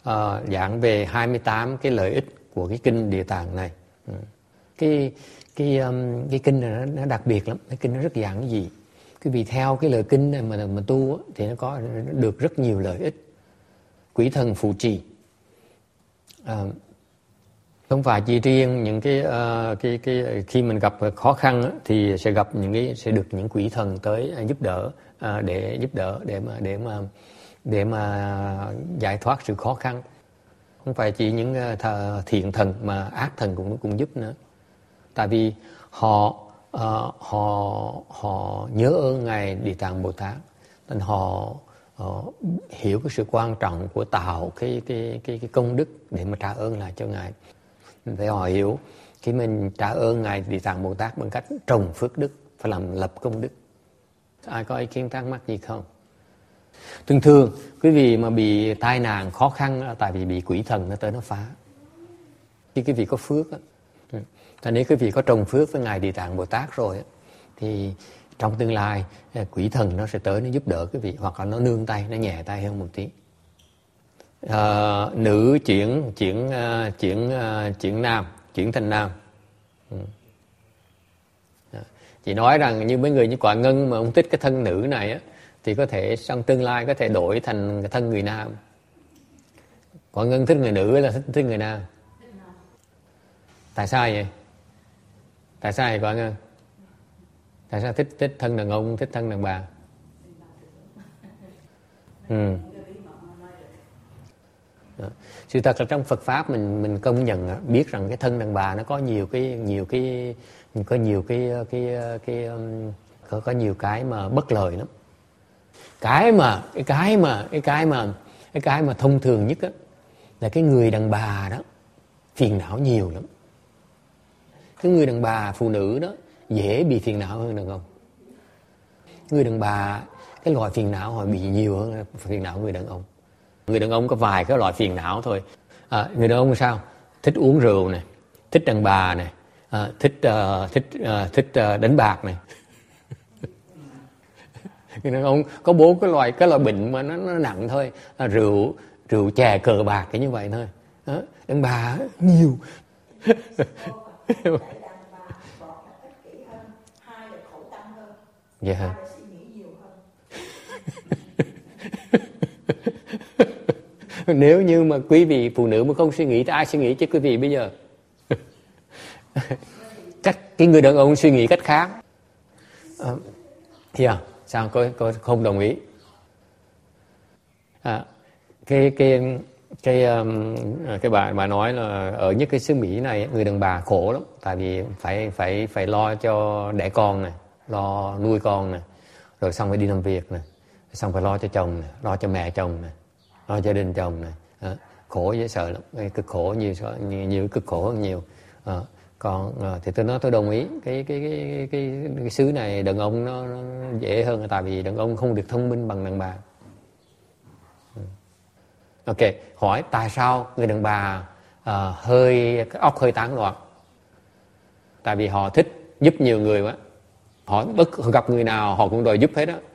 giảng về 28 cái lợi ích của cái kinh Địa Tạng này. Cái kinh này nó đặc biệt lắm, cái kinh nó rất giản dị. Quý vị theo cái lời kinh này mà tu thì nó có được rất nhiều lợi ích. Quỷ thần phù trì, không phải chỉ riêng những cái khi mình gặp khó khăn thì sẽ được những quỷ thần tới giúp đỡ, để mà giải thoát sự khó khăn. Không phải chỉ những thiện thần mà ác thần cũng giúp nữa. Tại vì họ nhớ ơn Ngài Địa Tạng Bồ Tát, nên họ hiểu cái sự quan trọng của tạo cái công đức để mà trả ơn lại cho Ngài. Phải họ hiểu khi mình trả ơn Ngài Địa Tạng Bồ Tát bằng cách trồng phước đức, phải làm lập công đức. Ai có ý kiến thắc mắc gì không? Thường quý vị mà bị tai nạn khó khăn là tại vì bị quỷ thần nó tới nó phá. Khi quý vị có phước á, nếu quý vị có trồng phước với Ngài Địa Tạng Bồ Tát rồi thì trong tương lai quỷ thần nó sẽ tới nó giúp đỡ quý vị, hoặc là nó nương tay, nó nhẹ tay hơn một tí. Nữ chuyển nam, chuyển thành nam. Chị nói rằng như mấy người như Quả Ngân mà ông thích cái thân nữ này á, thì có thể trong tương lai có thể đổi thành cái thân người nam. Quả Ngân thích người nữ là thích người nam. Tại sao vậy? Tại sao vậy Quả Ngân? Tại sao thích thân đàn ông, thích thân đàn bà? Sự thật là trong Phật pháp mình công nhận biết rằng cái thân đàn bà nó có nhiều cái mà bất lợi lắm. Cái mà thông thường nhất á là cái người đàn bà đó phiền não nhiều lắm. Cái người đàn bà phụ nữ đó dễ bị phiền não hơn đàn ông. Người đàn bà cái loại phiền não họ bị nhiều hơn phiền não người đàn ông. Người đàn ông có vài cái loại phiền não thôi. Người đàn ông sao? Thích uống rượu này, thích đàn bà này, thích đánh bạc này. Người đàn ông có 4 cái loại bệnh mà nó nặng thôi, rượu, chè, cờ bạc cái như vậy thôi. Đàn bà nhiều. Dạ hả? Nếu như mà quý vị phụ nữ mà không suy nghĩ thì ai suy nghĩ chứ quý vị bây giờ? Cái người đàn ông suy nghĩ cách khác. Sao cô không đồng ý? Cái bà nói là ở nhất cái xứ Mỹ này người đàn bà khổ lắm, tại vì phải lo cho đẻ con này, lo nuôi con này, rồi xong phải đi làm việc này, xong phải lo cho chồng này, lo cho mẹ chồng này, lo gia đình chồng này, khổ dễ sợ lắm, cực khổ nhiều cực khổ hơn nhiều. Còn thì tôi nói tôi đồng ý cái xứ này đàn ông nó dễ hơn, tại vì đàn ông không được thông minh bằng đàn bà. Ok, hỏi tại sao người đàn bà óc hơi tán loạn? Tại vì họ thích giúp nhiều người quá. Họ gặp người nào họ cũng đòi giúp hết á.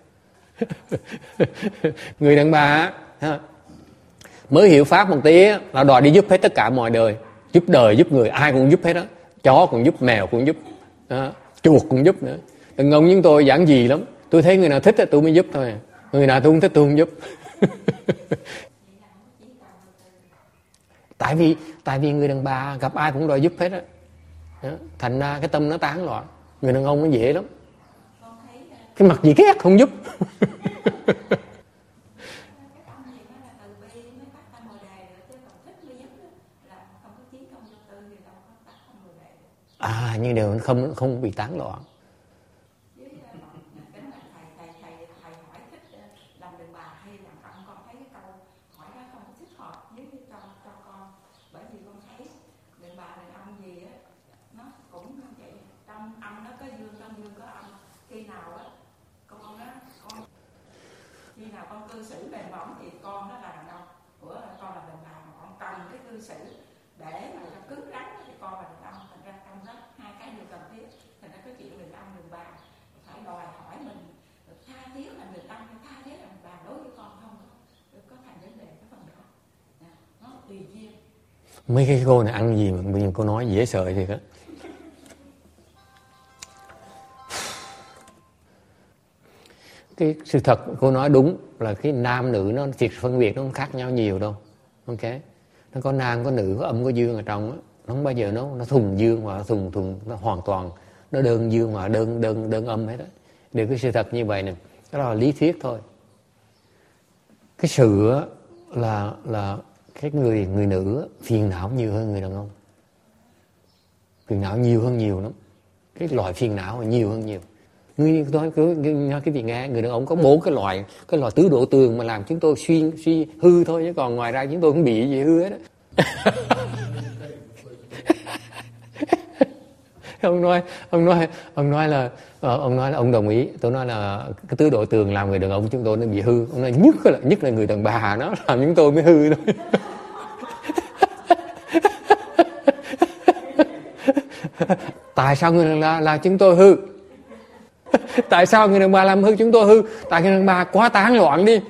Người đàn bà mới hiểu pháp một tí là đòi đi giúp hết tất cả mọi đời, giúp đời giúp người, ai cũng giúp hết á. Chó cũng giúp, mèo cũng giúp, chuột cũng giúp nữa. Đàn ông chúng tôi giản dị lắm, tôi thấy người nào thích tôi mới giúp thôi, người nào tôi không thích tôi không giúp. Tại vì người đàn bà gặp ai cũng đòi giúp hết á, thành ra cái tâm nó tán loạn. Người đàn ông nó dễ lắm, cái mặt gì ghét không giúp. Nhưng đều không bị tán loạn. Khi nào con cư xử bền bỏng thì con nó là đàn ông, của con là đàn bà, mà con cần cái cư xử để mà nó cứng rắn thì con là đàn ông. Thành ra trong đó hai cái đều cần thiết. Thành ra cái chuyện đàn ông đàn bà phải đòi hỏi mình tha thiết là đàn ông, tha thiết là đàn bà đối với con không có thành vấn đề cái phần đó. Nó Mấy cái cô này ăn gì mà bây giờ cô nói dễ sợ thiệt á. Cái sự thật cô nói đúng là cái nam nữ nó việc phân biệt nó không khác nhau nhiều đâu. Ok, nó có nam có nữ, có âm có dương ở trong á. Nó không bao giờ nó thuần dương hoặc thuần nó hoàn toàn nó đơn dương hoặc đơn âm hết á. Đều cái sự thật như vậy nè, đó là lý thuyết thôi. Cái sự á là cái người nữ phiền não nhiều hơn người đàn ông. Phiền não nhiều hơn nhiều lắm. Cái loại phiền não là nhiều hơn nhiều. Ngươi nói cái gì nghe, người đàn ông có 4 cái loại tứ độ tường mà làm chúng tôi suy hư thôi, chứ còn ngoài ra chúng tôi không bị gì hư hết á. ông nói là ông đồng ý. Tôi nói là cái tứ độ tường làm người đàn ông chúng tôi nó bị hư. Ông nói nhất là người đàn bà nó làm chúng tôi mới hư thôi. Tại sao người đàn bà là chúng tôi hư? Tại sao người đàn bà làm hư chúng tôi hư? Tại người đàn bà quá tán loạn đi.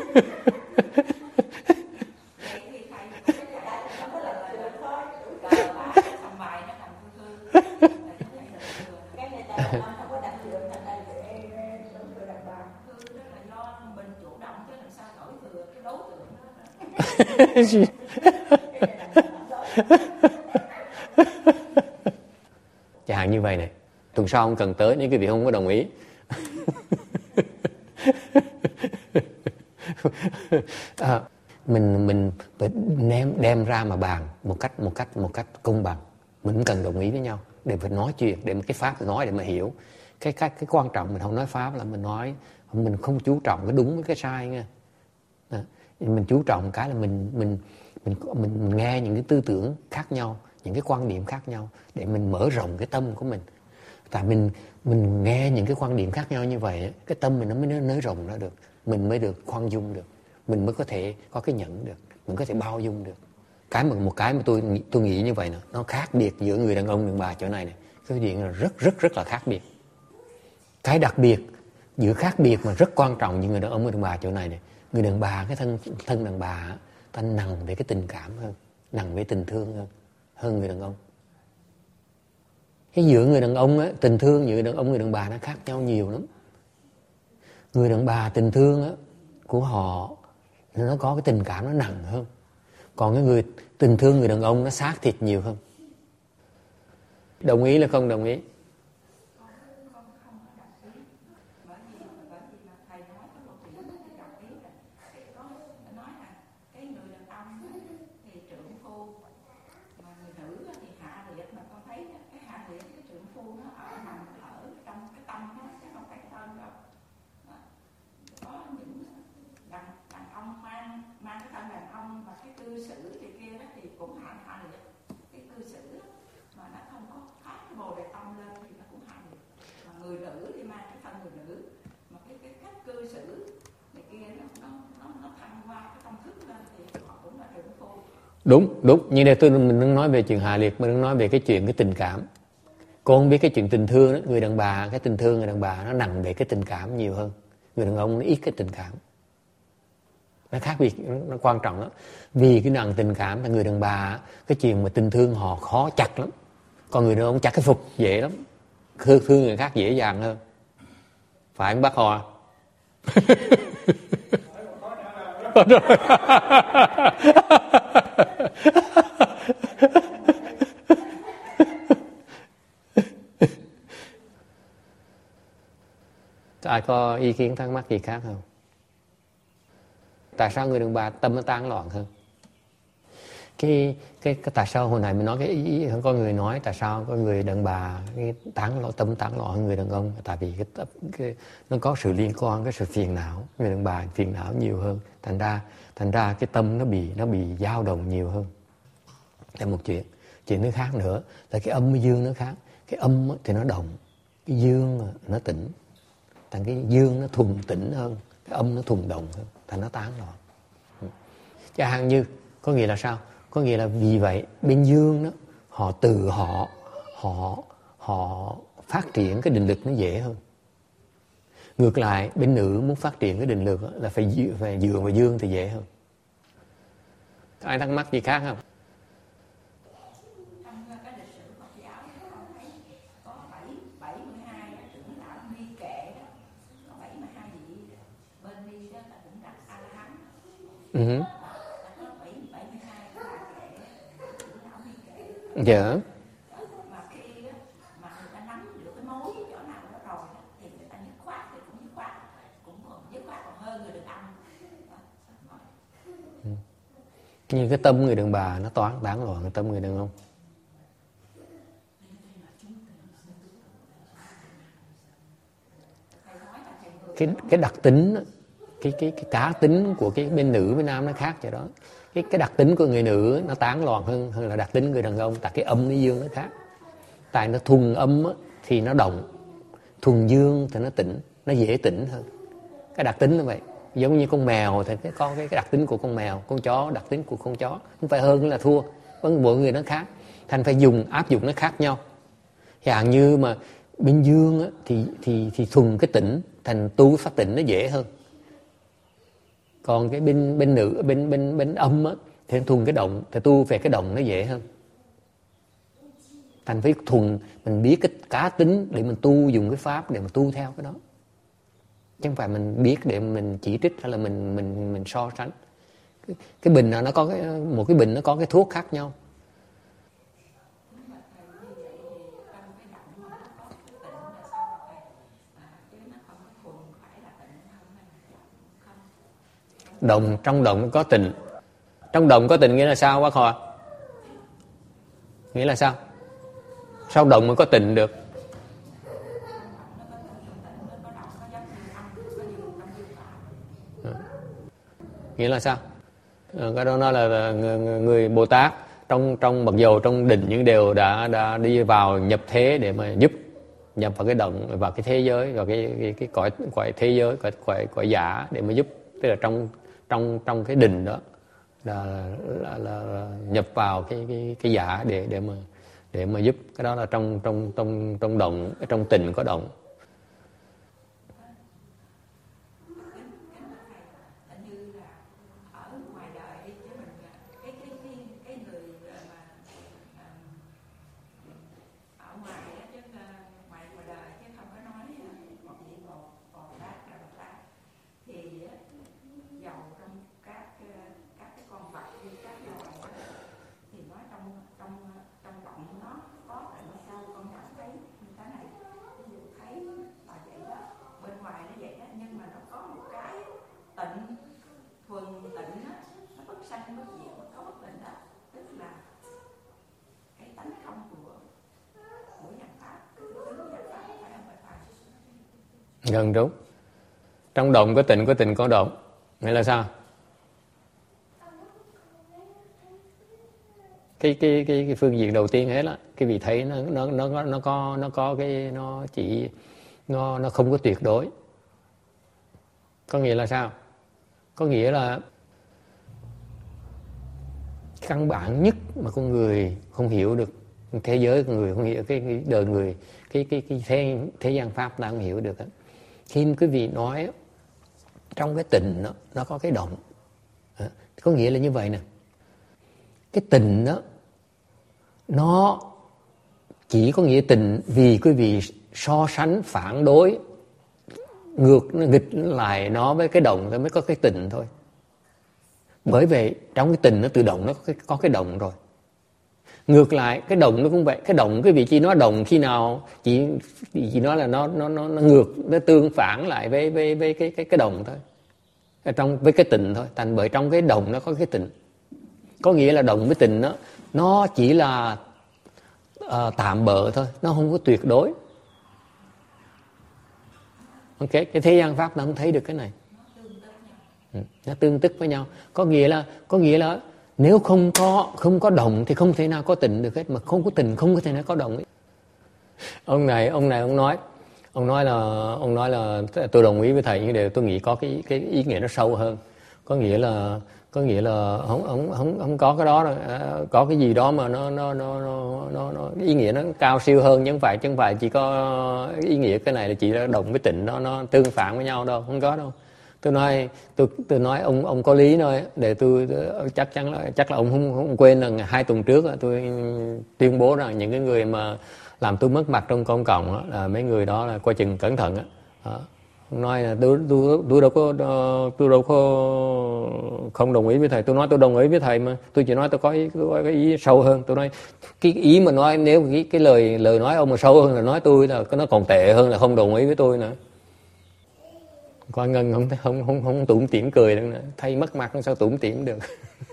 Chẳng hạn như vậy này, tuần sau không cần tới nếu quý vị không có đồng ý. Mình phải đem ra mà bàn một cách công bằng. Mình không cần đồng ý với nhau để phải nói chuyện, để cái pháp nói để mà hiểu. Cái quan trọng mình không nói pháp là mình nói, mình không chú trọng cái đúng với cái sai nha. Mình chú trọng cái là mình nghe những cái tư tưởng khác nhau, những cái quan điểm khác nhau để mình mở rộng cái tâm của mình. Tại mình nghe những cái quan điểm khác nhau như vậy, cái tâm mình nó mới nới rộng ra được, mình mới được khoan dung được, mình mới có thể có cái nhẫn được, mình có thể bao dung được. Một cái mà tôi nghĩ như vậy nè, nó khác biệt giữa người đàn ông đàn bà chỗ này này, cái chuyện là rất là khác biệt. Cái đặc biệt giữa khác biệt mà rất quan trọng giữa người đàn ông và đàn bà chỗ này này, người đàn bà cái thân đàn bà ta nặng về cái tình cảm hơn, nặng về tình thương hơn người đàn ông. Cái giữa người đàn ông á, tình thương giữa người đàn ông người đàn bà nó khác nhau nhiều lắm. Người đàn bà tình thương á của họ nó có cái tình cảm nó nặng hơn, còn cái người tình thương người đàn ông nó xác thịt nhiều hơn. Đồng ý là không đồng ý? Đúng, nhưng đây mình đang nói về chuyện hạ liệt, mình đang nói về cái chuyện cái tình cảm. Cô không biết cái chuyện tình thương đó, người đàn bà, cái tình thương người đàn bà nó nặng về cái tình cảm nhiều hơn. Người đàn ông nó ít cái tình cảm. Nó khác biệt, nó quan trọng lắm. Vì cái nặng tình cảm là người đàn bà, cái chuyện mà tình thương họ khó chặt lắm. Còn người đàn ông chặt cái phục dễ lắm. Thương người khác dễ dàng hơn. Phải không bác Hòa? Ai có ý kiến thắc mắc gì khác không? Tại sao người đàn bà tâm nó tán loạn hơn? Cái tại sao hồi nãy mình nói cái ý có người nói tại sao có người đàn bà cái tâm tán loạn hơn người đàn ông? Tại vì nó có sự liên quan, cái sự phiền não. Người đàn bà phiền não nhiều hơn, thành ra cái tâm nó bị dao động nhiều hơn. Là một chuyện thứ khác nữa là cái âm với dương nó khác. Cái âm thì nó động, cái dương nó tĩnh. Thành cái dương nó thuần tĩnh hơn, cái âm nó thuần động hơn, thành nó tán loạn. Chẳng hạn như có nghĩa là sao? Có nghĩa là vì vậy bên dương đó họ phát triển cái định lực nó dễ hơn. Ngược lại bên nữ muốn phát triển cái định lực là phải dựa vào dương thì dễ hơn. Ai thắc mắc gì khác không? Dạ. Mà khi mà người ta nắm được cái mối chỗ nào đó rồi thì người ta dứt khoát thì cũng dứt khoát, cũng còn dứt khoát còn hơn người đàn ông. Nhưng cái tâm người đàn bà nó tán loạn cái tâm người đàn ông. Cái đặc tính, cái cá tính của cái bên nữ bên nam nó khác vậy đó. Cái đặc tính của người nữ nó tán loạn hơn là đặc tính người đàn ông. Tại cái âm với dương nó khác. Tại nó thuần âm thì nó động, thuần dương thì nó tĩnh, nó dễ tĩnh hơn. Cái đặc tính như vậy. Giống như con mèo thì có cái đặc tính của con mèo, con chó đặc tính của con chó, không phải hơn là thua. Mỗi người nó khác, thành phải áp dụng nó khác nhau. Chẳng như mà bên dương thì thuần cái tĩnh, thành tu phát tĩnh nó dễ hơn. Còn cái bên nữ bên âm thì thuần cái động, thì tu về cái động nó dễ hơn. Thành phải thuần mình biết cái cá tính để mình tu, dùng cái pháp để mà tu theo cái đó, chứ không phải mình biết để mình chỉ trích hay là mình so sánh. Cái bình nó có một cái bình nó có cái thuốc khác nhau. Trong động có tịnh. Trong động có tịnh nghĩa là sao bác Hòa? Nghĩa là sao? Sao động mới có tịnh được? Nghĩa là sao? Cái đó nói là người Bồ Tát trong mặc dầu trong định những điều đã đi vào nhập thế để mà giúp nhập vào cái động, vào cái thế giới, vào cái cõi thế giới, cõi giả để mà giúp, tức là trong cái định đó là nhập vào cái giả để mà giúp. Cái đó là trong động, trong tình có động. Gần đúng. Trong động có tịnh có động. Nghĩa là sao? Cái phương diện đầu tiên hết á, cái vị thấy nó có cái nó không có tuyệt đối. Có nghĩa là sao? Có nghĩa là căn bản nhất mà con người không hiểu được, thế giới con người không hiểu, cái đời người, cái thế gian pháp ta không hiểu được á. Khi quý vị nói trong cái tình nó có cái động, có nghĩa là như vậy nè. Cái tình đó nó chỉ có nghĩa tình vì quý vị so sánh, phản đối, nghịch lại nó với cái động thì mới có cái tình thôi. Bởi vậy trong cái tình nó tự động nó có cái động rồi. Ngược lại cái động nó cũng vậy. Cái động cái vị trí nói động khi nào chỉ nói là nó ngược, nó tương phản lại với cái động thôi, với cái tình thôi. Thành bởi trong cái động nó có cái tình. Có nghĩa là động với tình nó chỉ là tạm bợ thôi, nó không có tuyệt đối. Ok, cái thế gian pháp nó không thấy được cái này. Nó tương tức với nhau. Có nghĩa là nếu không có động thì không thể nào có tình được hết, mà không có tình không có thể nào có động ấy. Ông này ông nói là tôi đồng ý với thầy, nhưng điều tôi nghĩ có cái ý nghĩa nó sâu hơn. Có nghĩa là không có cái đó đâu. Có cái gì đó mà nó ý nghĩa nó cao siêu hơn, chứ không phải chỉ có ý nghĩa cái này là chỉ là động với tịnh nó tương phản với nhau đâu, không có đâu. Tôi nói ông có lý thôi, để tôi chắc là ông không quên là 2 tuần trước tôi tuyên bố rằng những cái người mà làm tôi mất mặt trong công cộng là mấy người đó là coi chừng cẩn thận. nói là tôi đâu có không đồng ý với thầy. Tôi nói tôi đồng ý với thầy mà, tôi chỉ nói tôi có cái ý sâu hơn. Tôi nói cái ý mà nói, nếu cái lời nói ông mà sâu hơn là nói tôi, là nó còn tệ hơn là không đồng ý với tôi nữa. Con Ngân không tủm tỉm cười được nữa. Thầy mất mặt sao tủm tỉm được.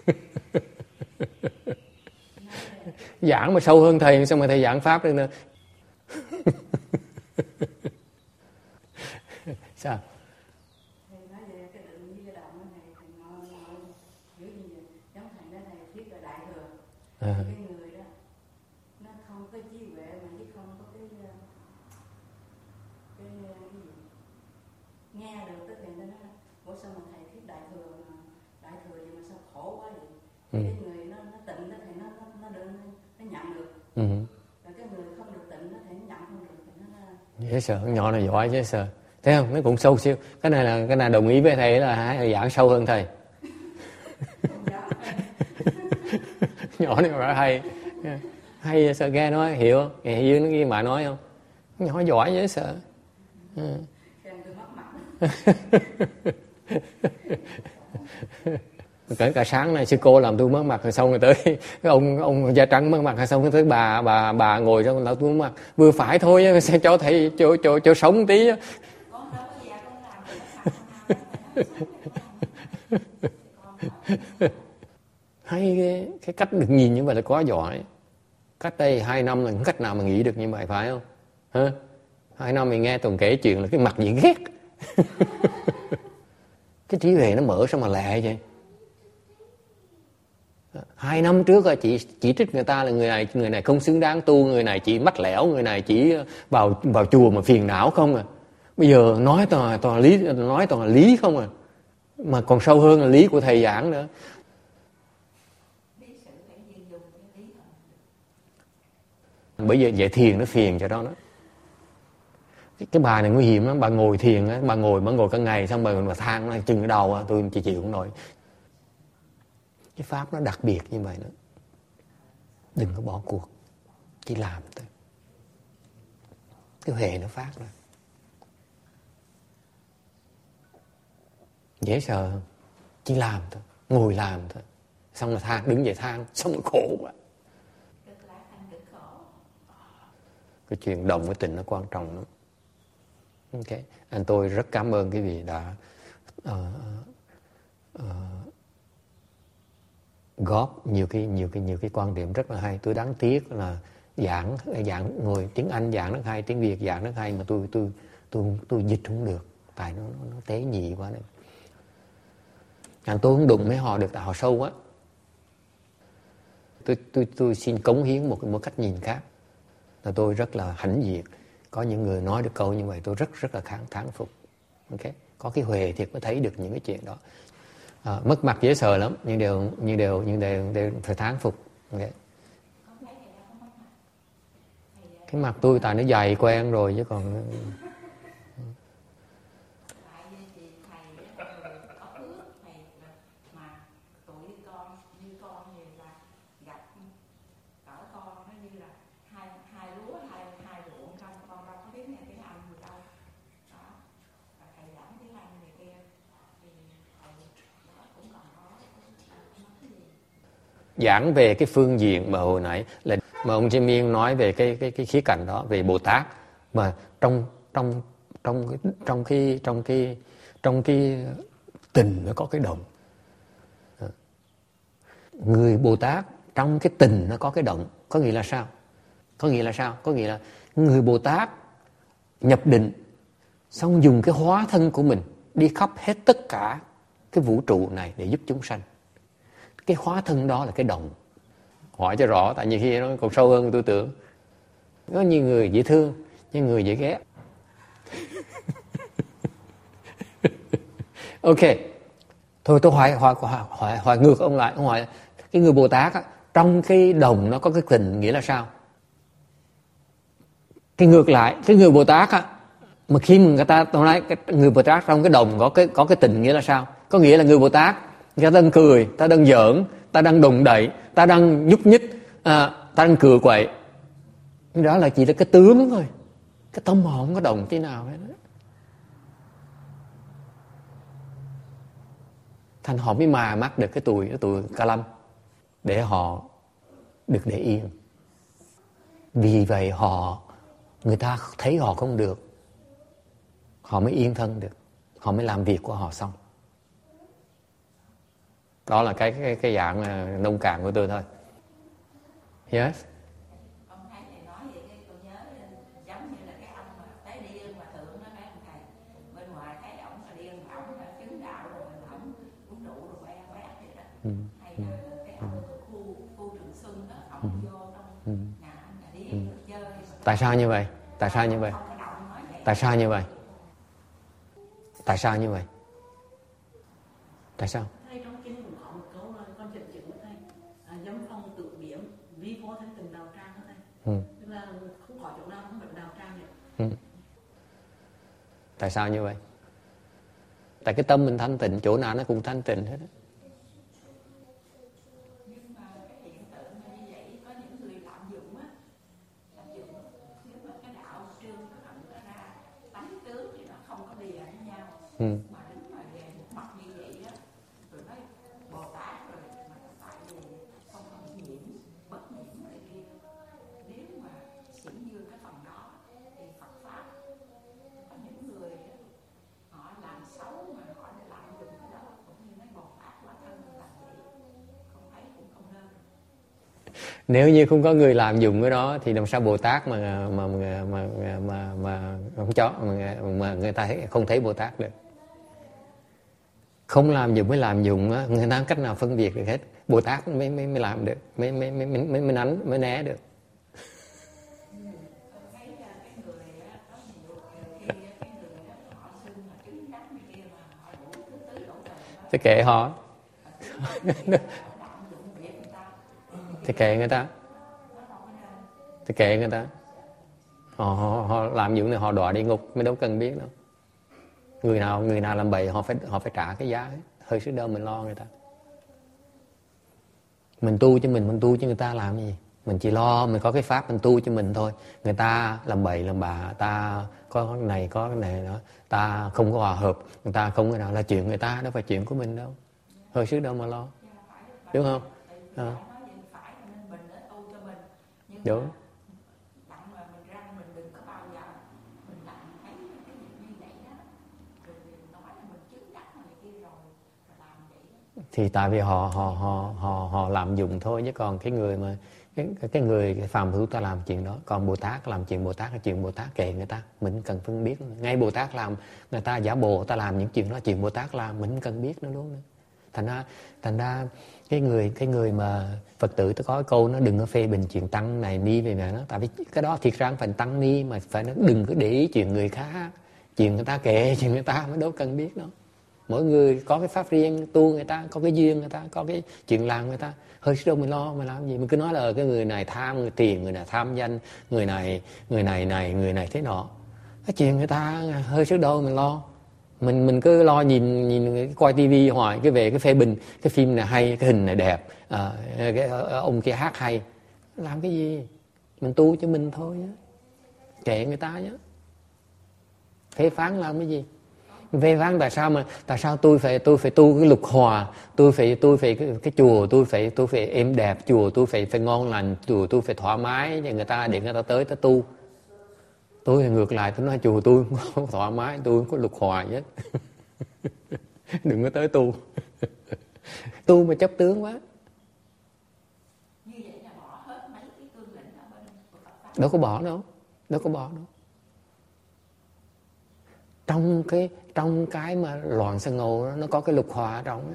Giảng mà sâu hơn thầy, sao mà thầy giảng pháp được nữa. Sao? Thầy nói về cái định với cái động này, thầy ngồi giữ như vậy, giống thầy nói thầy thuyết là đại thừa. Cái người đó nó không có trí huệ mà chứ không có cái gì nghe được cái thầy nó nói ủa sao mà thầy thuyết đại thừa vậy mà sao khổ quá vậy. Cái người nó tịnh đó thầy nó được, nó nhận được. Rồi cái người không được tịnh đó thầy nó nhận không được, thầy nó dễ sợ. Nhỏ này giỏi dễ sợ. Thấy không? Nó cũng sâu siêu. Cái này đồng ý với thầy là giảng sâu hơn thầy. Nhỏ này mà hay. Hay sợ nghe nói hiểu không? Nghe nó ghi mà nói không? Nhỏ giỏi dễ sợ. Kể cả sáng nay sư cô làm tôi mất mặt, rồi xong rồi tới cái ông da trắng mất mặt, rồi xong rồi tới bà ngồi trong là tôi mất mặt. Vừa phải thôi, sẽ cho thầy cho sống tí. Hay cái cách được nhìn như vậy là quá giỏi. Cách đây 2 năm là không cách nào mà nghĩ được như vậy, phải không? Hả? 2 năm mình nghe Tùng kể chuyện là cái mặt gì ghét. Cái trí huệ nó mở sao mà lẹ vậy. 2 năm trước chỉ trích người ta là người này không xứng đáng tu, người này chỉ mách lẻo, người này chỉ vào chùa mà phiền não không à. Bây giờ nói toàn là lý không à. Mà còn sâu hơn là lý của thầy giảng nữa. Bởi vì dạy thiền nó phiền cho đó. Cái bà này nguy hiểm lắm. Bà ngồi thiền á, bà ngồi cả ngày, xong bà than nó chừng cái đầu á, tôi chịu không nổi. Cái pháp nó đặc biệt như vậy đó. Đừng có bỏ cuộc, chỉ làm thôi. Cái huệ nó phát ra. Dễ sợ không? Chỉ làm thôi, ngồi làm thôi. Xong rồi than, đứng dậy than, xong rồi khổ quá. Cái chuyện đồng với tình nó quan trọng lắm. Ok, anh tôi rất cảm ơn quý vị đã góp nhiều cái quan điểm rất là hay. Tôi đáng tiếc là giảng ngồi tiếng Anh giảng rất hay, tiếng Việt giảng rất hay mà tôi dịch không được, tại nó tế nhị quá đấy. Tôi không đụng với họ được, tại họ sâu quá. Tôi xin cống hiến một cách nhìn khác. Là tôi rất là hãnh diện. Có những người nói được câu như vậy tôi rất là thán phục. Ok, có cái huệ thiệt mới thấy được những cái chuyện đó. Mất mặt dễ sợ lắm, nhưng đều phải thán phục. Okay. Cái mặt tôi tại nó dày quen rồi chứ còn. Giảng về cái phương diện mà hồi nãy là mà ông Jim Miên nói về cái khía cạnh đó về Bồ Tát, mà trong cái tình nó có cái động. Người Bồ Tát trong cái tình nó có cái động, có nghĩa là sao? Có nghĩa là người Bồ Tát nhập định xong dùng cái hóa thân của mình đi khắp hết tất cả cái vũ trụ này để giúp chúng sanh. Cái hóa thân đó là cái động. Hỏi cho rõ, tại nhiều khi nó còn sâu hơn tôi tưởng. Có nhiều người dễ thương, nhiều người dễ ghét. Ok, thôi tôi hỏi ngược ông lại. Ông hỏi cái người Bồ Tát á, trong cái đồng nó có cái tình nghĩa là sao? Cái ngược lại, cái người Bồ Tát á, mà khi mà người ta nói người Bồ Tát trong cái đồng có cái tình nghĩa là sao? Có nghĩa là người Bồ Tát ta đang cười, ta đang giỡn, ta đang đùng đẩy, ta đang nhúc nhích, ta đang cựa quậy. Đó là chỉ là cái tướng thôi. Cái tâm họ không có động tí nào hết. Thành họ mới mài mắt được cái tuổi Ca Lâm để họ được để yên. Vì vậy người ta thấy họ không được, họ mới yên thân được, họ mới làm việc của họ xong. Đó là cái dạng nông cạn của tôi thôi. Yes. Ông thấy thầy nói vậy cái tôi nhớ giống như là cái ông mà tới điên mà thượng đó mấy ông thầy bên ngoài thấy ổng là điên, ổng là chứng đạo rồi ổng uống rượu rồi quét vậy đó. Hay là cái ông khu Trường Xuân đó, ổng vô trong nhà điên chơi. Tại sao như vậy? Tại sao như vậy? Tại sao như vậy? Tại sao như vậy? Tại sao? Thầy trong kinh cũng có một câu là con dẫn chứng của thầy, dâm phong tự biếm vi vô thanh tịnh đạo tràng đó thầy. Tức là không có chỗ nào không phải đạo tràng được. Tại sao như vậy? Tại cái tâm mình thanh tịnh, chỗ nào nó cũng thanh tịnh hết á. Nhưng mà cái hiện tượng như vậy có những người lạm dụng á, nếu mà cái đạo trương nó ẩn ra tánh tướng thì nó không có lìa với nhau. Mà đứng mà về một mặt như vậy á, rồi nói Bồ Tát rồi mà tại vì không nhiễm, bất nhiễm này kia. Nếu mà chỉ như cái phần đó thì Phật Pháp có những người họ làm xấu mà họ lại lạm dụng cái đó, cũng như nói Bồ Tát quả thân làm vậy, không thấy cũng không nên. Nếu như không có người làm dùng cái đó thì làm sao Bồ Tát mà không cho mà người ta không thấy Bồ Tát được. Không làm dùng mới làm dùng á, người ta không cách nào phân biệt được hết. Bồ Tát mới làm được, mới nắn, mới né được. Thì kệ họ. Thì kệ người ta. Thì kệ người ta. Họ làm dụng này họ đọa địa ngục, mới đâu cần biết đâu. Người nào làm bậy họ phải trả cái giá ấy. Hơi sức đâu mình lo người ta. Mình tu cho mình tu cho người ta làm gì? Mình chỉ lo mình có cái pháp mình tu cho mình thôi. Người ta làm bậy làm bạ, ta có cái này đó, ta không có hòa hợp, người ta không cái nào là chuyện người ta, đâu phải chuyện của mình đâu. Hơi sức đâu mà lo. Đúng không? Đúng. Thì tại vì họ làm dụng thôi, chứ còn cái người mà cái người phàm hữu ta làm chuyện đó, còn Bồ Tát làm chuyện Bồ Tát là chuyện Bồ Tát, kệ người ta, mình cần phân biết. Ngay Bồ Tát làm, người ta giả bộ ta làm những chuyện đó, chuyện Bồ Tát làm mình cần biết nó luôn nữa. Thành ra cái người mà Phật tử tôi có câu nó đừng có phê bình chuyện tăng này ni về nó, tại vì cái đó thiệt ra không phải tăng ni mà phải nó đừng có để ý chuyện người khác, chuyện người ta kệ chuyện người ta mới đâu cần biết đâu. Mỗi người có cái pháp riêng tu, người ta có cái duyên, người ta có cái chuyện làm, người ta hơi đâu mình lo mà làm gì. Mình cứ nói là cái người này tham người tiền, người này tham danh, người này người này thế nọ, cái chuyện người ta hơi sức đâu mình lo. Mình cứ lo nhìn coi tivi hoài, cái về cái phê bình cái phim này hay, cái hình này đẹp, cái ông kia hát hay, làm cái gì? Mình tu cho mình thôi nhé, kệ người ta nhé. Phê phán làm cái gì? Phê phán tại sao tôi phải tu cái lục hòa, tôi phải cái chùa tôi phải êm đẹp, chùa tôi phải ngon lành, chùa tôi phải thoải mái để người ta tới tu. Tôi ngược lại, tôi nói chùa tôi không thoải mái, tôi không có lục hòa hết. Đừng có tới tu. Tu mà chấp tướng quá. Như vậy là bỏ hết mấy cái cương lĩnh ở bên của Phật pháp. Đâu có bỏ đâu. Trong cái mà loạn sân ngộ đó, nó có cái lục hòa ở trong đó.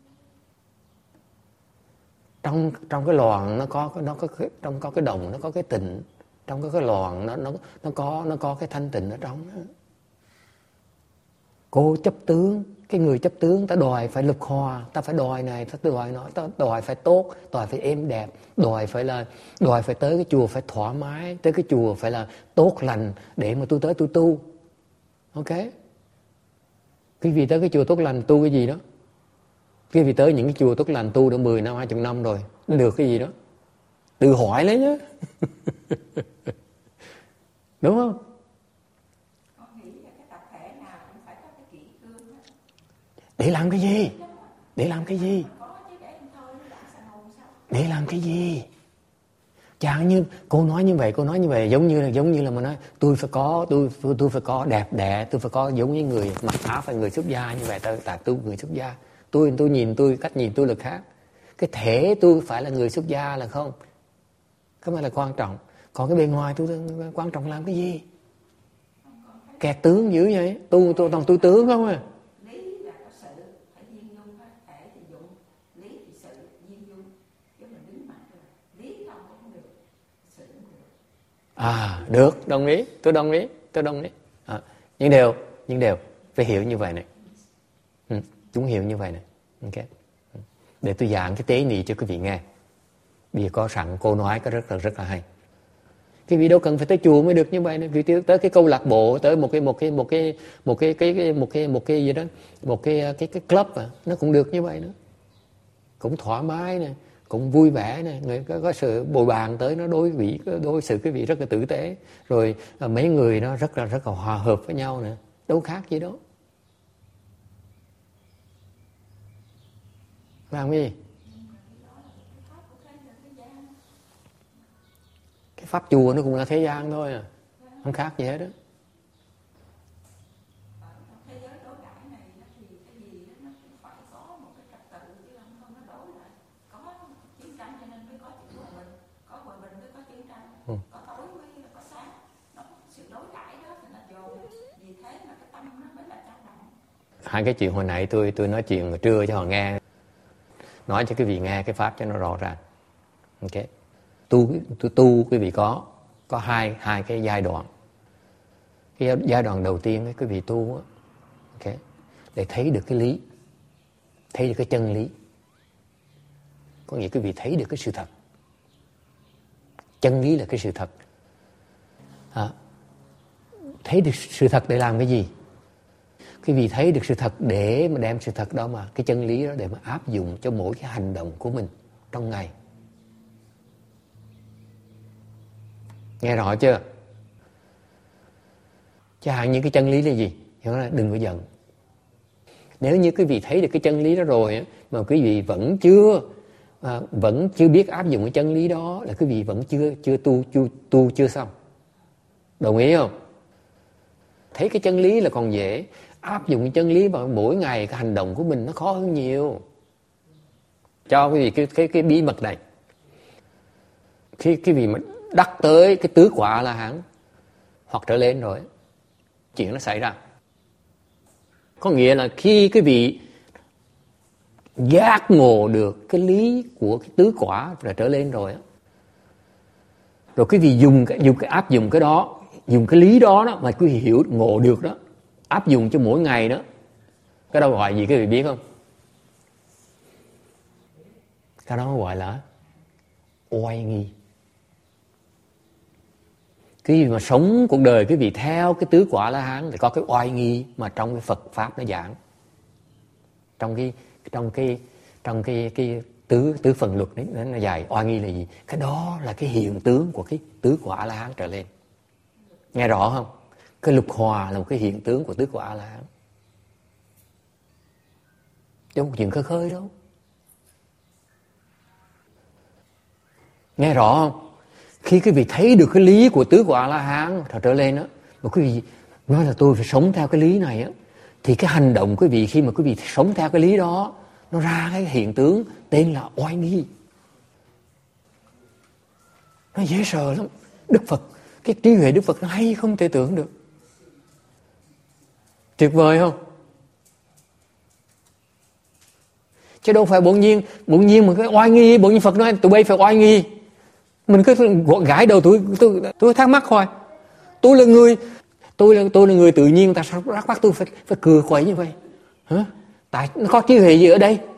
Trong cái loạn nó có cái đồng, nó có cái tịnh. Trong cái loạn nó có cái thanh tịnh ở trong đó. Cô chấp tướng, cái người chấp tướng ta đòi phải lục hòa, ta phải đòi này, ta đòi nọ, ta đòi phải tốt, đòi phải êm đẹp, đòi phải tới cái chùa phải thoải mái, tới cái chùa phải là tốt lành để mà tôi tới tôi tu. Ok? Cái vì tới cái chùa tốt lành tu cái gì đó? Cái vì tới những cái chùa tốt lành tu đã 10 năm, 20 năm rồi, nó được cái gì đó? Tự hỏi lấy nhá. Đúng không? Con nghĩ là cái tập thể nào cũng phải có cái kỷ cương đó. Để làm cái gì? Để làm cái gì? Để làm cái gì? Chẳng như cô nói như vậy giống như là mà nói tôi phải có đẹp đẽ, tôi phải có giống như người mặc áo phải người xuất gia như vậy, tại tôi người xuất gia. Tôi nhìn cách nhìn tôi là khác. Cái thể tôi phải là người xuất gia là không. Cái mới là quan trọng. Còn cái bề ngoài tôi quan trọng làm cái gì? Kẹt tướng dữ vậy. Tôi tướng không à. Lý là có sự phải viên dung, thể thì dụng, lý thì sự viên dung. Chứ mình đứng mặt là lý không cũng được, sự cũng được. Được, đồng ý, tôi đồng ý. Nhưng đều phải hiểu như vậy này. Chúng hiểu như vậy này. Ok. Để tôi giảng cái tế nhị cho quý vị nghe. Bây giờ có sẵn cô nói cái rất là hay. Cái vị đâu cần phải tới chùa mới được như vậy này, vì tới cái câu lạc bộ, tới một cái gì đó, một cái club nó cũng được như vậy nữa. Cũng thoải mái nè, cũng vui vẻ nè, người có sự bồi bàn tới nó đối xử quý vị rất là tử tế, rồi mấy người nó rất là hòa hợp với nhau nè, đâu khác gì đó. Làm cái gì? Cái pháp chùa nó cũng là thế gian thôi à, không khác gì hết đó. Thế giới đối đãi này thì cái gì nó cũng phải có một cái trật tự, chứ không nó đối lại. Có chiến tranh cho nên mới có chữ hòa bình, có hòa bình mới có chiến tranh, có tối mới có sáng. Nó có sự đối đãi đó thì nó dồn, vì thế mà cái tâm nó mới là dao động. Hai cái chuyện hồi nãy tôi nói chuyện trưa cho họ nghe, nói cho quý vị nghe cái pháp cho nó rõ ràng. Ok. Tu quý vị có hai cái giai đoạn. Cái giai đoạn đầu tiên ấy, quý vị tu á, ok, để thấy được cái lý, thấy được cái chân lý. Có nghĩa quý vị thấy được cái sự thật. Chân lý là cái sự thật. Thấy được sự thật để làm cái gì? Quý vị thấy được sự thật để mà đem sự thật đó mà, cái chân lý đó để mà áp dụng cho mỗi cái hành động của mình trong ngày. Nghe rõ chưa? Chẳng hạn những cái chân lý là gì? Đừng có giận. Nếu như quý vị thấy được cái chân lý đó rồi mà quý vị vẫn chưa biết áp dụng cái chân lý đó, là quý vị vẫn chưa tu chưa xong. Đồng ý không? Thấy cái chân lý là còn dễ, áp dụng cái chân lý vào mỗi ngày cái hành động của mình nó khó hơn nhiều. Cho quý vị cái bí mật này. Khi quý vị mà đắc tới cái tứ quả A-la-hán hoặc trở lên rồi, chuyện nó xảy ra. Có nghĩa là khi quý vị giác ngộ được cái lý của cái tứ quả rồi trở lên rồi quý vị áp dụng cái đó, dùng cái lý đó mà quý vị hiểu ngộ được đó, áp dụng cho mỗi ngày đó, cái đó gọi gì quý vị biết không? Cái đó gọi là oai nghi. Quý vị mà sống cuộc đời quý vị theo cái tứ quả A-la-hán thì có cái oai nghi mà trong cái Phật pháp nó giảng, trong cái tứ phần luật đấy, nó dài. Oai nghi là gì? Cái đó là cái hiện tướng của cái tứ quả A-la-hán trở lên. Nghe rõ không? Cái lục hòa là một cái hiện tướng của tứ quả A-la-hán, chứ không có chuyện khơi khơi đâu. Nghe rõ không? Khi quý vị thấy được cái lý của tứ quả A-la-hán trở lên đó, mà quý vị nói là tôi phải sống theo cái lý này á, thì cái hành động quý vị khi mà quý vị sống theo cái lý đó, nó ra cái hiện tướng tên là oai nghi. Nó dễ sợ lắm. Đức Phật, cái trí huệ Đức Phật nó hay không thể tưởng được. Tuyệt vời không? Chứ đâu phải bỗng nhiên mà cái oai nghi, bỗng nhiên Phật nói tụi bay phải oai nghi. Mình cứ gãi đầu tôi thắc mắc hoài. Tôi là người tự nhiên, tại sao rắc mắc tôi phải cười khuấy như vậy? Hả? Tại nó có trí huệ gì ở đây?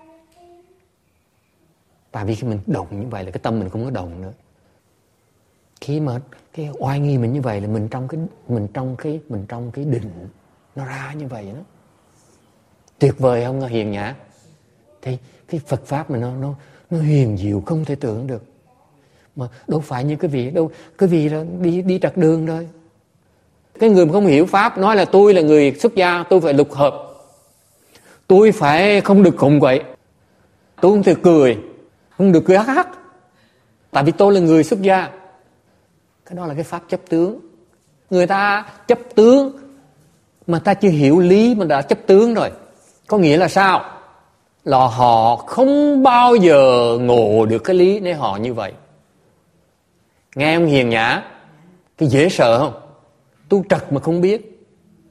Tại vì khi mình động như vậy là cái tâm mình không có động nữa. Khi mà cái oai nghi mình như vậy là mình trong cái định nó ra như vậy đó. Tuyệt vời không Hiền Nhã? Thì cái Phật pháp mà nó huyền diệu không thể tưởng được. Mà đâu phải như quý vị là đi trật đường thôi. Cái người mà không hiểu pháp nói là tôi là người xuất gia, tôi phải lục hợp, tôi phải không được khùng quậy, tôi không thể cười, không được cười hắc hắc, tại vì tôi là người xuất gia. Cái đó là cái pháp chấp tướng. Người ta chấp tướng mà ta chưa hiểu lý mà đã chấp tướng rồi. Có nghĩa là sao? Là họ không bao giờ ngộ được cái lý nên họ như vậy. Nghe ông Hiền Nhã, cái dễ sợ không? Tu trật mà không biết,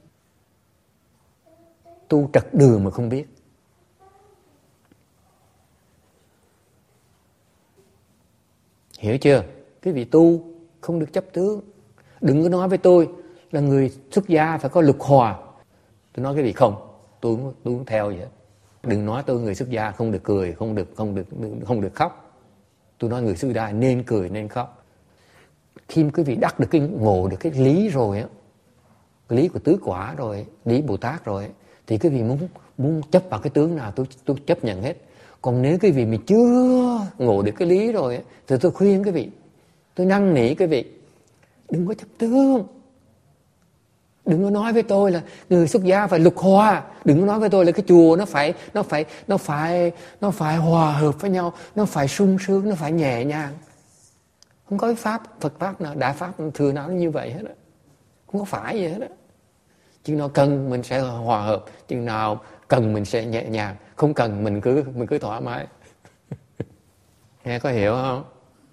tu trật đường mà không biết. Hiểu chưa? Cái vị tu không được chấp tướng. Đừng có nói với tôi là người xuất gia phải có lục hòa. Tôi nói cái vị không, tôi không theo vậy. Đừng nói tôi người xuất gia không được cười, không được khóc. Tôi nói người xuất gia nên cười nên khóc. Khi quý vị đắc được cái ngộ được cái lý rồi á, lý của tứ quả rồi, lý Bồ Tát rồi, thì quý vị muốn chấp vào cái tướng nào tôi chấp nhận hết. Còn nếu quý vị mình chưa ngộ được cái lý rồi thì tôi khuyên quý vị, tôi năn nỉ quý vị, đừng có chấp tướng. Đừng có nói với tôi là người xuất gia phải lục hòa. Đừng có nói với tôi là cái chùa nó phải hòa hợp với nhau, nó phải sung sướng, nó phải nhẹ nhàng. Không có cái pháp, Phật pháp nào, đại pháp thừa nào nó như vậy hết á. Không có phải gì hết á. Chừng nào cần mình sẽ hòa hợp, chừng nào cần mình sẽ nhẹ nhàng, không cần mình cứ thoải mái. Nghe có hiểu không?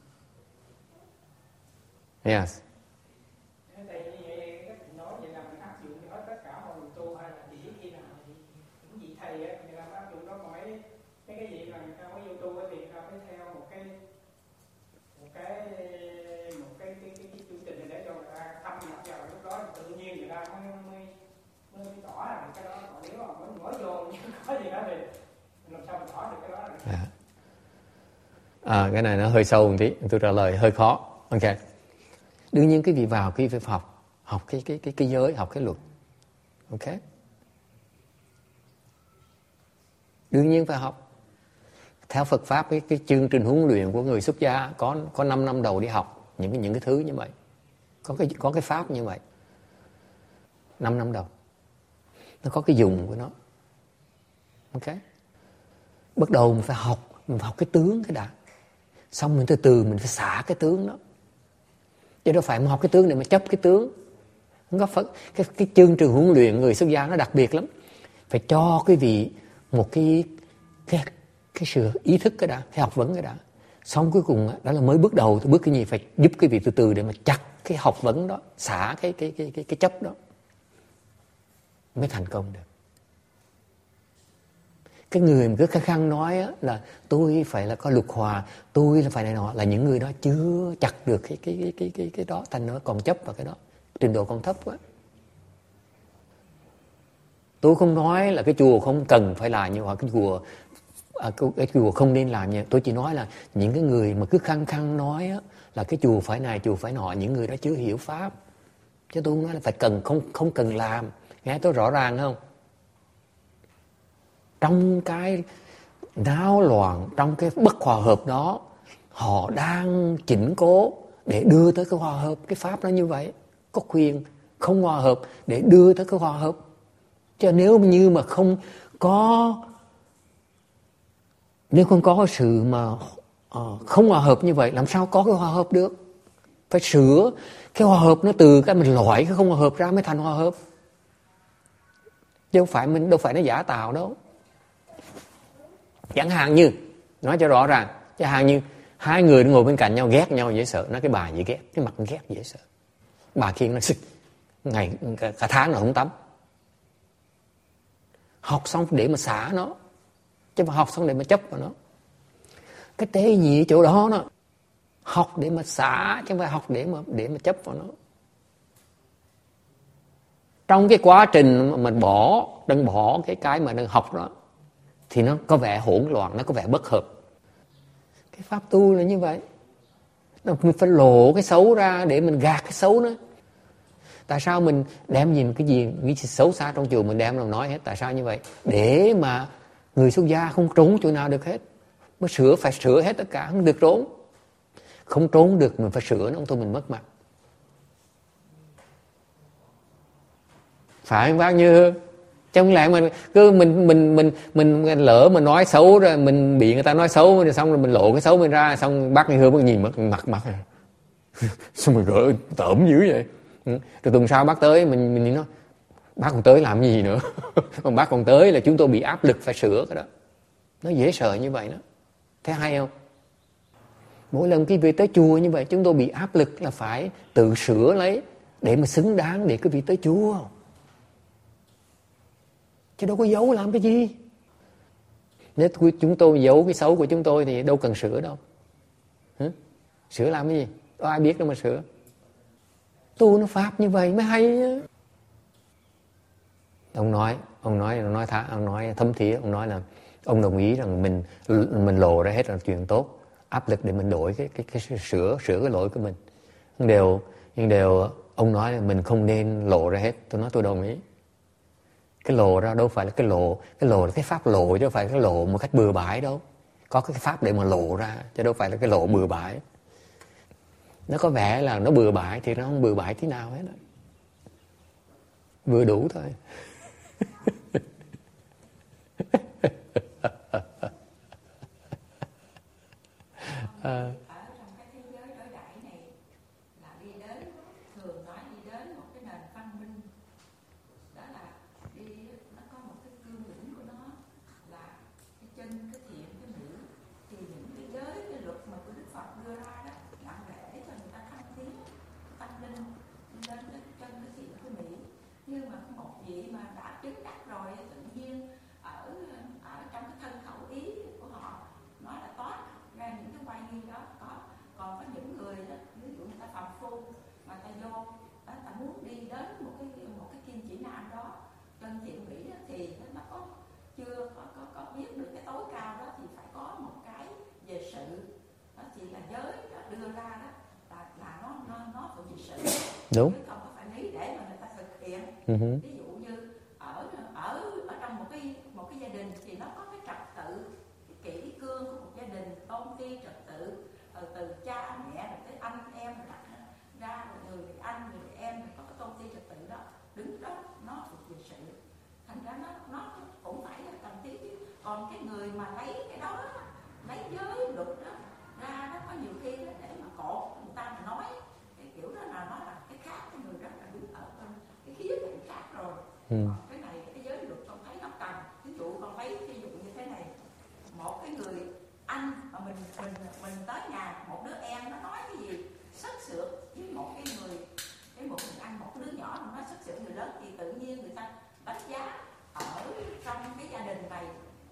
Yes. Cái này nó hơi sâu một tí, tôi trả lời hơi khó. Ok. Đương nhiên cái vị vào cái phải học cái giới, học cái luật. Ok. Đương nhiên phải học. Theo Phật pháp cái chương trình huấn luyện của người xuất gia có 5 năm đầu đi học những cái thứ như vậy. Có cái pháp như vậy. 5 năm đầu. Nó có cái dùng của nó. Ok. Bắt đầu mình phải học cái tướng cái đã. Xong mình từ từ mình phải xả cái tướng đó. Chứ đâu phải mà học cái tướng để mà chấp cái tướng. Không có Phật. Cái chương trình huấn luyện người xuất gia nó đặc biệt lắm. Phải cho quý vị một cái sự ý thức cái đã, cái học vấn cái đã. Xong cuối cùng đó là mới bước đầu, bước cái gì phải giúp quý vị từ từ để mà chặt cái học vấn đó, xả cái chấp đó mới thành công được. Cái người mà cứ khăng khăng nói á, là tôi phải là có lục hòa, tôi là phải này nọ, là những người đó chưa chặt được cái đó, thành nó còn chấp vào cái đó, trình độ còn thấp quá. Tôi không nói là cái chùa không cần phải làm như hoặc cái chùa không nên làm như. Tôi chỉ nói là những cái người mà cứ khăng khăng nói á, là cái chùa phải này, chùa phải nọ, những người đó chưa hiểu pháp. Chứ tôi không nói là phải cần, không cần làm. Nghe tôi rõ ràng không? Trong cái náo loạn, trong cái bất hòa hợp đó, họ đang chỉnh cố để đưa tới cái hòa hợp. Cái pháp nó như vậy. Có quyền không hòa hợp để đưa tới cái hòa hợp. Chứ nếu như mà không có sự mà không hòa hợp như vậy, làm sao có cái hòa hợp được? Phải sửa cái hòa hợp nó từ cái mình loại cái không hòa hợp ra mới thành hòa hợp. Chứ đâu phải nó giả tạo đâu. Chẳng hạn như, nói cho rõ ràng, chẳng hạn như hai người ngồi bên cạnh nhau ghét nhau dễ sợ, nói cái bà gì ghét, cái mặt ghét dễ sợ. Bà kia nó xịt, ngày cả tháng rồi không tắm. Học xong để mà xả nó, chứ mà học xong để mà chấp vào nó. Cái tế nhị chỗ đó nó, học để mà xả, chứ không phải học để mà chấp vào nó. Trong cái quá trình mà mình đang bỏ cái mà đang học đó, thì nó có vẻ hỗn loạn, nó có vẻ bất hợp. Cái pháp tu là như vậy. Mình phải lộ cái xấu ra để mình gạt cái xấu nữa. Tại sao mình đem nhìn cái gì xấu xa trong chùa mình đem làm nói hết? Tại sao như vậy? Để mà người xuất gia không trốn chỗ nào được hết. Mới phải sửa hết tất cả, không được trốn. Không trốn được mình phải sửa nó, không thôi mình mất mặt. Phải không bác Như? Chứ không lẽ mình lỡ mình nói xấu rồi mình bị người ta nói xấu rồi xong rồi mình lộ cái xấu mình ra, xong bác Ngày Hương bác nhìn mặt xong rồi gỡ tởm dữ vậy. Rồi tuần sau bác tới mình nói bác còn tới làm gì nữa. Còn bác còn tới là chúng tôi bị áp lực phải sửa cái đó. Nó dễ sợ như vậy đó. Thấy hay không? Mỗi lần quý vị tới chùa như vậy chúng tôi bị áp lực là phải tự sửa lấy để mà xứng đáng để quý vị tới chùa. Chứ đâu có giấu làm cái gì. Nếu chúng tôi giấu cái xấu của chúng tôi thì đâu cần sửa đâu. Sửa làm cái gì? Có ai biết đâu mà sửa. Tu nó pháp như vậy mới hay. Ông nói thấm thía, ông nói là ông đồng ý rằng mình lộ ra hết là chuyện tốt, áp lực để mình đổi cái sửa cái lỗi của mình. Nhưng đều ông nói là mình không nên lộ ra hết. Tôi nói tôi đồng ý. Cái lộ ra đâu phải là cái lộ là cái pháp lộ, chứ đâu phải cái lộ một cách bừa bãi đâu. Có cái pháp để mà lộ ra, chứ đâu phải là cái lộ bừa bãi. Nó có vẻ là nó bừa bãi thì nó không bừa bãi tí nào hết. Vừa đủ thôi. Ở trong cái thế giới đối đãi này là đi đến, thường nói đi đến một cái nền văn minh, đó là đi, nó có một cái cương lĩnh của nó là cái chân, cái thiện, cái mỹ. Thì những cái giới, cái luật mà của Đức Phật đưa ra đó là để cho người ta thăng tiến tâm linh, đi đến cái chân, cái thiện, cái mỹ. Nhưng mà một vị mà đã chứng đắc rồi tự nhiên ở trong cái thân khẩu ý của họ nói là toát ra những cái quay nghi đó có. Còn có những người đó, ví dụ người ta phàm phu mà ta vô, ta muốn đi đến một cái kim chỉ nam đó, chân thiện mỹ đó, thì nó chưa có biết được cái tối cao đó, thì phải có một cái về sự. Đó chỉ là giới đó đưa ra đó là nó phải về sự. Đúng. Chứ không có phải lý để mà người ta thực hiện. Ví dụ như ở trong một cái gia đình thì nó có cái trật tự, cái kỷ cương của một gia đình, tôn ti trật tự, từ cha mẹ rồi tới anh em rồi đặt ra, rồi người thì anh, người thì em, thì có cái tôn ti trật tự đó, đứng đó nó thuộc về sự. Thành ra nó cũng phải là cần thiết chứ. Còn cái người mà lấy cái đó, lấy giới luật đó ra, nó có nhiều khi đó để mà cột người ta mà nói cái kiểu đó là nó là cái khác, cái người đó là đứng ở cái khía cạnh khác rồi. Cái này cái giới luật con thấy nó cần. Ví dụ con thấy ví dụ như thế này, một cái người anh mà mình tới nhà một đứa em nó nói cái gì sất sượt với một người anh, một đứa nhỏ mà nó sất sượt người lớn, thì tự nhiên người ta đánh giá ở trong cái gia đình này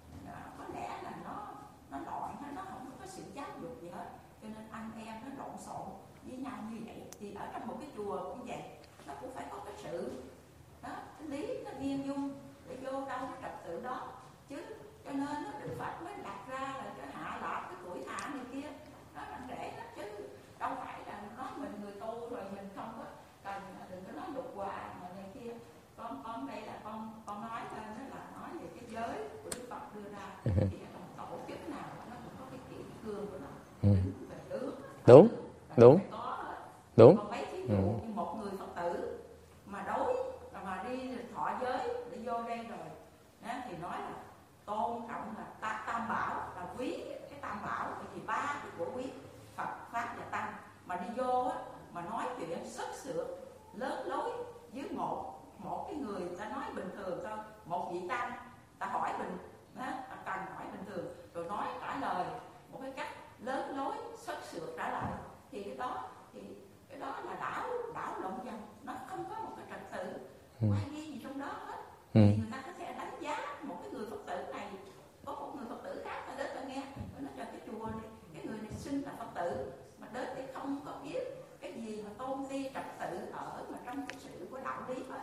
có lẽ là nó loạn, nó không có sự giáo dục gì hết, cho nên anh em nó lộn xộn với nhau như vậy. Thì ở trong một cái chùa cũng vậy, nó cũng phải có cái sự đó, cái lý nó viên dung để vô đâu cái trật tự đó chứ. Cho nên nó Đức Phật mới đặt ra là cái hạ lạc, cái tuổi thả này kia, nó là để đó chứ đâu phải là nói mình người tu rồi mình không có cần, đừng có nói lục hòa mà này kia. Con đây là con nói lên đó là nói về cái giới của Đức Phật đưa ra. Thì trong tổ chức nào nó cũng có cái kỷ cương của nó. Đúng. Còn mấy thí dụ như một người Phật tử mà mà đi thọ giới để vô đây rồi đó, thì nói là tôn trọng là tam bảo, là quý cái tam bảo, thì ba cái của quý Phật, Pháp và Tăng. Mà đi vô á, mà nói chuyện sất sượt lớn lối với một cái người ta nói bình thường thôi, một vị tăng ta hỏi ta cần hỏi bình thường rồi nói trả lời một cái cách lớn lối sất sượt trả lời, thì cái đó là đảo lộn vòng, nó không có một cái trật tự quay nghi gì trong đó hết. Thì người ta có thể đánh giá một cái người Phật tử này, có một người Phật tử khác ta đến ta nghe nó cho cái chùa này, cái người này xưng là Phật tử mà đến để không có biết cái gì mà tôn ti trật tự ở mà trong cái sự của đạo lý hết.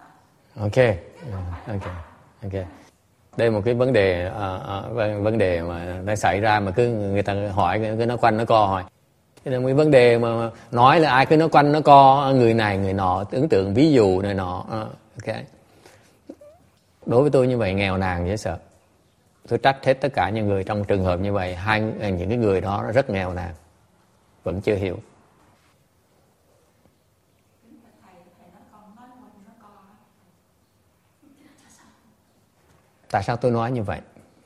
Ok. Đây là một cái vấn đề mà nó xảy ra mà cứ người ta hỏi cứ nó quanh nó co hỏi. Thế là một vấn đề mà nói là ai cứ nó quanh nó co, người này người nọ, tưởng tượng ví dụ này nọ. Ok. Đối với tôi như vậy nghèo nàn dễ sợ. Tôi trách hết tất cả những người trong trường hợp như vậy. Những cái người đó rất nghèo nàn, vẫn chưa hiểu. Tại sao tôi nói như vậy?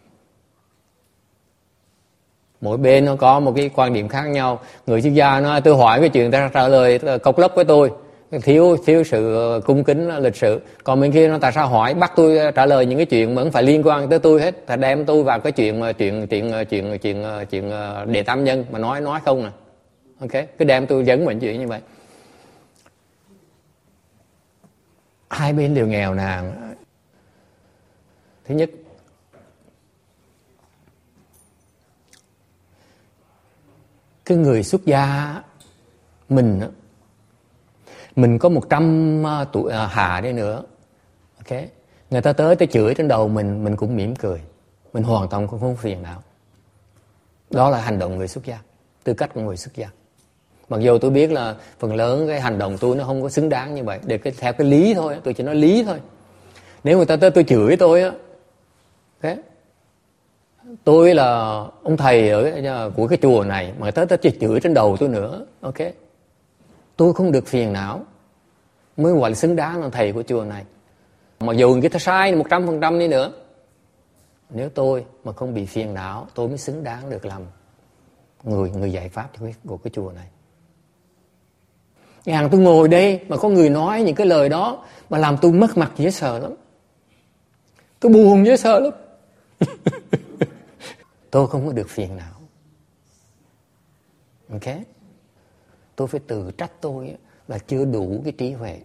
Mỗi bên nó có một cái quan điểm khác nhau. Người chuyên gia nói tôi hỏi cái chuyện ta trả lời cộc lốc với tôi, thiếu sự cung kính lịch sự. Còn bên kia nó tại sao hỏi bắt tôi trả lời những cái chuyện mà không phải liên quan tới tôi hết, ta đem tôi vào cái chuyện đệ tam nhân mà nói không à. Ok, cứ đem tôi dẫn mình chuyện như vậy. Hai bên đều nghèo nàn. Thứ nhất, cái người xuất gia mình có 100 tuổi hạ đi nữa, ok, người ta tới chửi trên đầu mình cũng mỉm cười, mình hoàn toàn không phiền não. Đó là hành động người xuất gia, tư cách của người xuất gia. Mặc dù tôi biết là phần lớn cái hành động tôi nó không có xứng đáng như vậy, để theo cái lý thôi, tôi chỉ nói lý thôi. Nếu người ta tới tôi chửi tôi á, okay, tôi là ông thầy của cái chùa này mà tới chửi trên đầu tôi nữa, ok, tôi không được phiền não, mới gọi là xứng đáng là thầy của chùa này. Mặc dù người ta sai 100% đi nữa, nếu tôi mà không bị phiền não, tôi mới xứng đáng được làm người dạy pháp của cái chùa này. Tôi ngồi đây mà có người nói những cái lời đó mà làm tôi mất mặt dễ sợ lắm, tôi buồn dễ sợ lắm. Tôi không có được phiền não, ok. Tôi phải tự trách tôi là chưa đủ cái trí huệ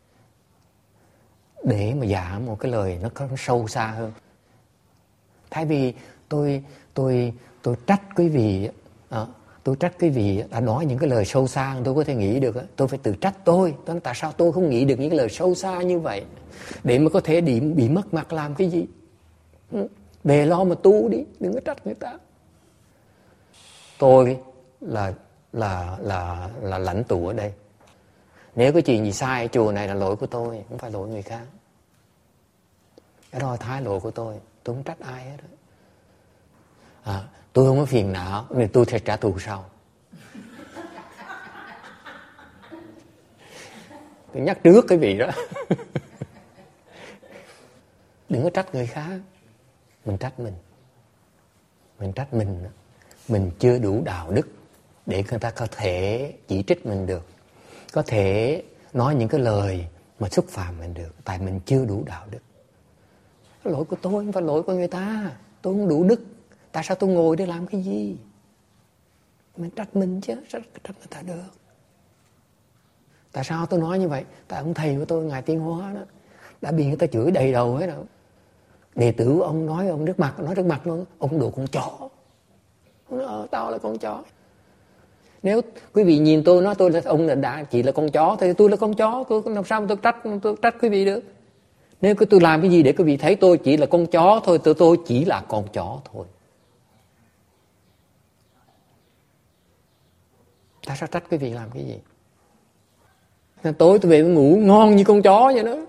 để mà giảng một cái lời nó có sâu xa hơn. Thay vì tôi trách quý vị, tôi trách quý vị đã nói những cái lời sâu xa tôi có thể nghĩ được, tôi phải tự trách tôi. Tại sao tôi không nghĩ được những cái lời sâu xa như vậy để mà có thể bị mất mặt làm cái gì? Về lo mà tu đi, đừng có trách người ta. Tôi là lãnh tụ ở đây. Nếu cái chuyện gì sai ở chùa này là lỗi của tôi, không phải lỗi người khác. Cái đó là thái độ của tôi không trách ai hết. Tôi không có phiền não, nên tôi sẽ trả thù sau. Tôi nhắc trước cái vị đó. Đừng có trách người khác, mình trách mình. Mình trách mình chưa đủ đạo đức để người ta có thể chỉ trích mình được, có thể nói những cái lời mà xúc phạm mình được, tại mình chưa đủ đạo đức. Lỗi của tôi không phải lỗi của người ta, tôi không đủ đức. Tại sao tôi ngồi để làm cái gì? Mình trách mình chứ, sao trách người ta được? Tại sao tôi nói như vậy? Tại ông thầy của tôi, Ngài Tiên Hóa đó, đã bị người ta chửi đầy đầu hết rồi. Đệ tử của ông nói ông nói trước mặt luôn, ông đồ con chó. Tao là con chó. Nếu quý vị nhìn tôi nói tôi là ông đã chỉ là con chó, thì tôi là con chó, tôi làm sao tôi trách quý vị được? Nếu tôi làm cái gì để quý vị thấy tôi chỉ là con chó thôi, tôi chỉ là con chó thôi. Tại sao trách quý vị làm cái gì? Tối tôi về tôi ngủ ngon như con chó vậy đó.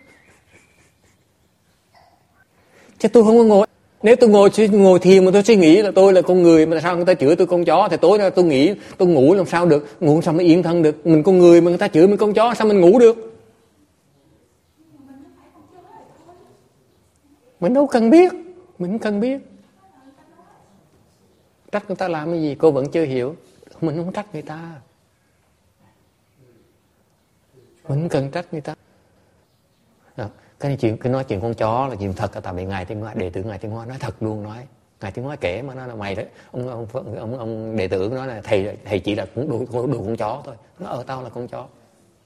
Chứ tôi không có ngồi. Nếu tôi ngồi thiền mà tôi suy nghĩ là tôi là con người, mà sao người ta chửi tôi con chó, thì tối nay tôi nghĩ tôi ngủ làm sao được, ngủ sao mới yên thân được. Mình con người mà người ta chửi mình con chó sao mình ngủ được? Mình đâu cần biết, mình không cần biết. Trách người ta làm cái gì cô vẫn chưa hiểu, mình không trách người ta. Mình không cần trách người ta. Đó. Cái nói chuyện con chó là chuyện thật, tại vì Ngài Tiên Hóa, đệ tử Ngài Tiên Hóa nói thật luôn, nói Ngài Tiên Hóa kể mà nói là mày đấy, ông đệ tử nói là thầy chỉ là đồ con chó thôi. Nó tao là con chó.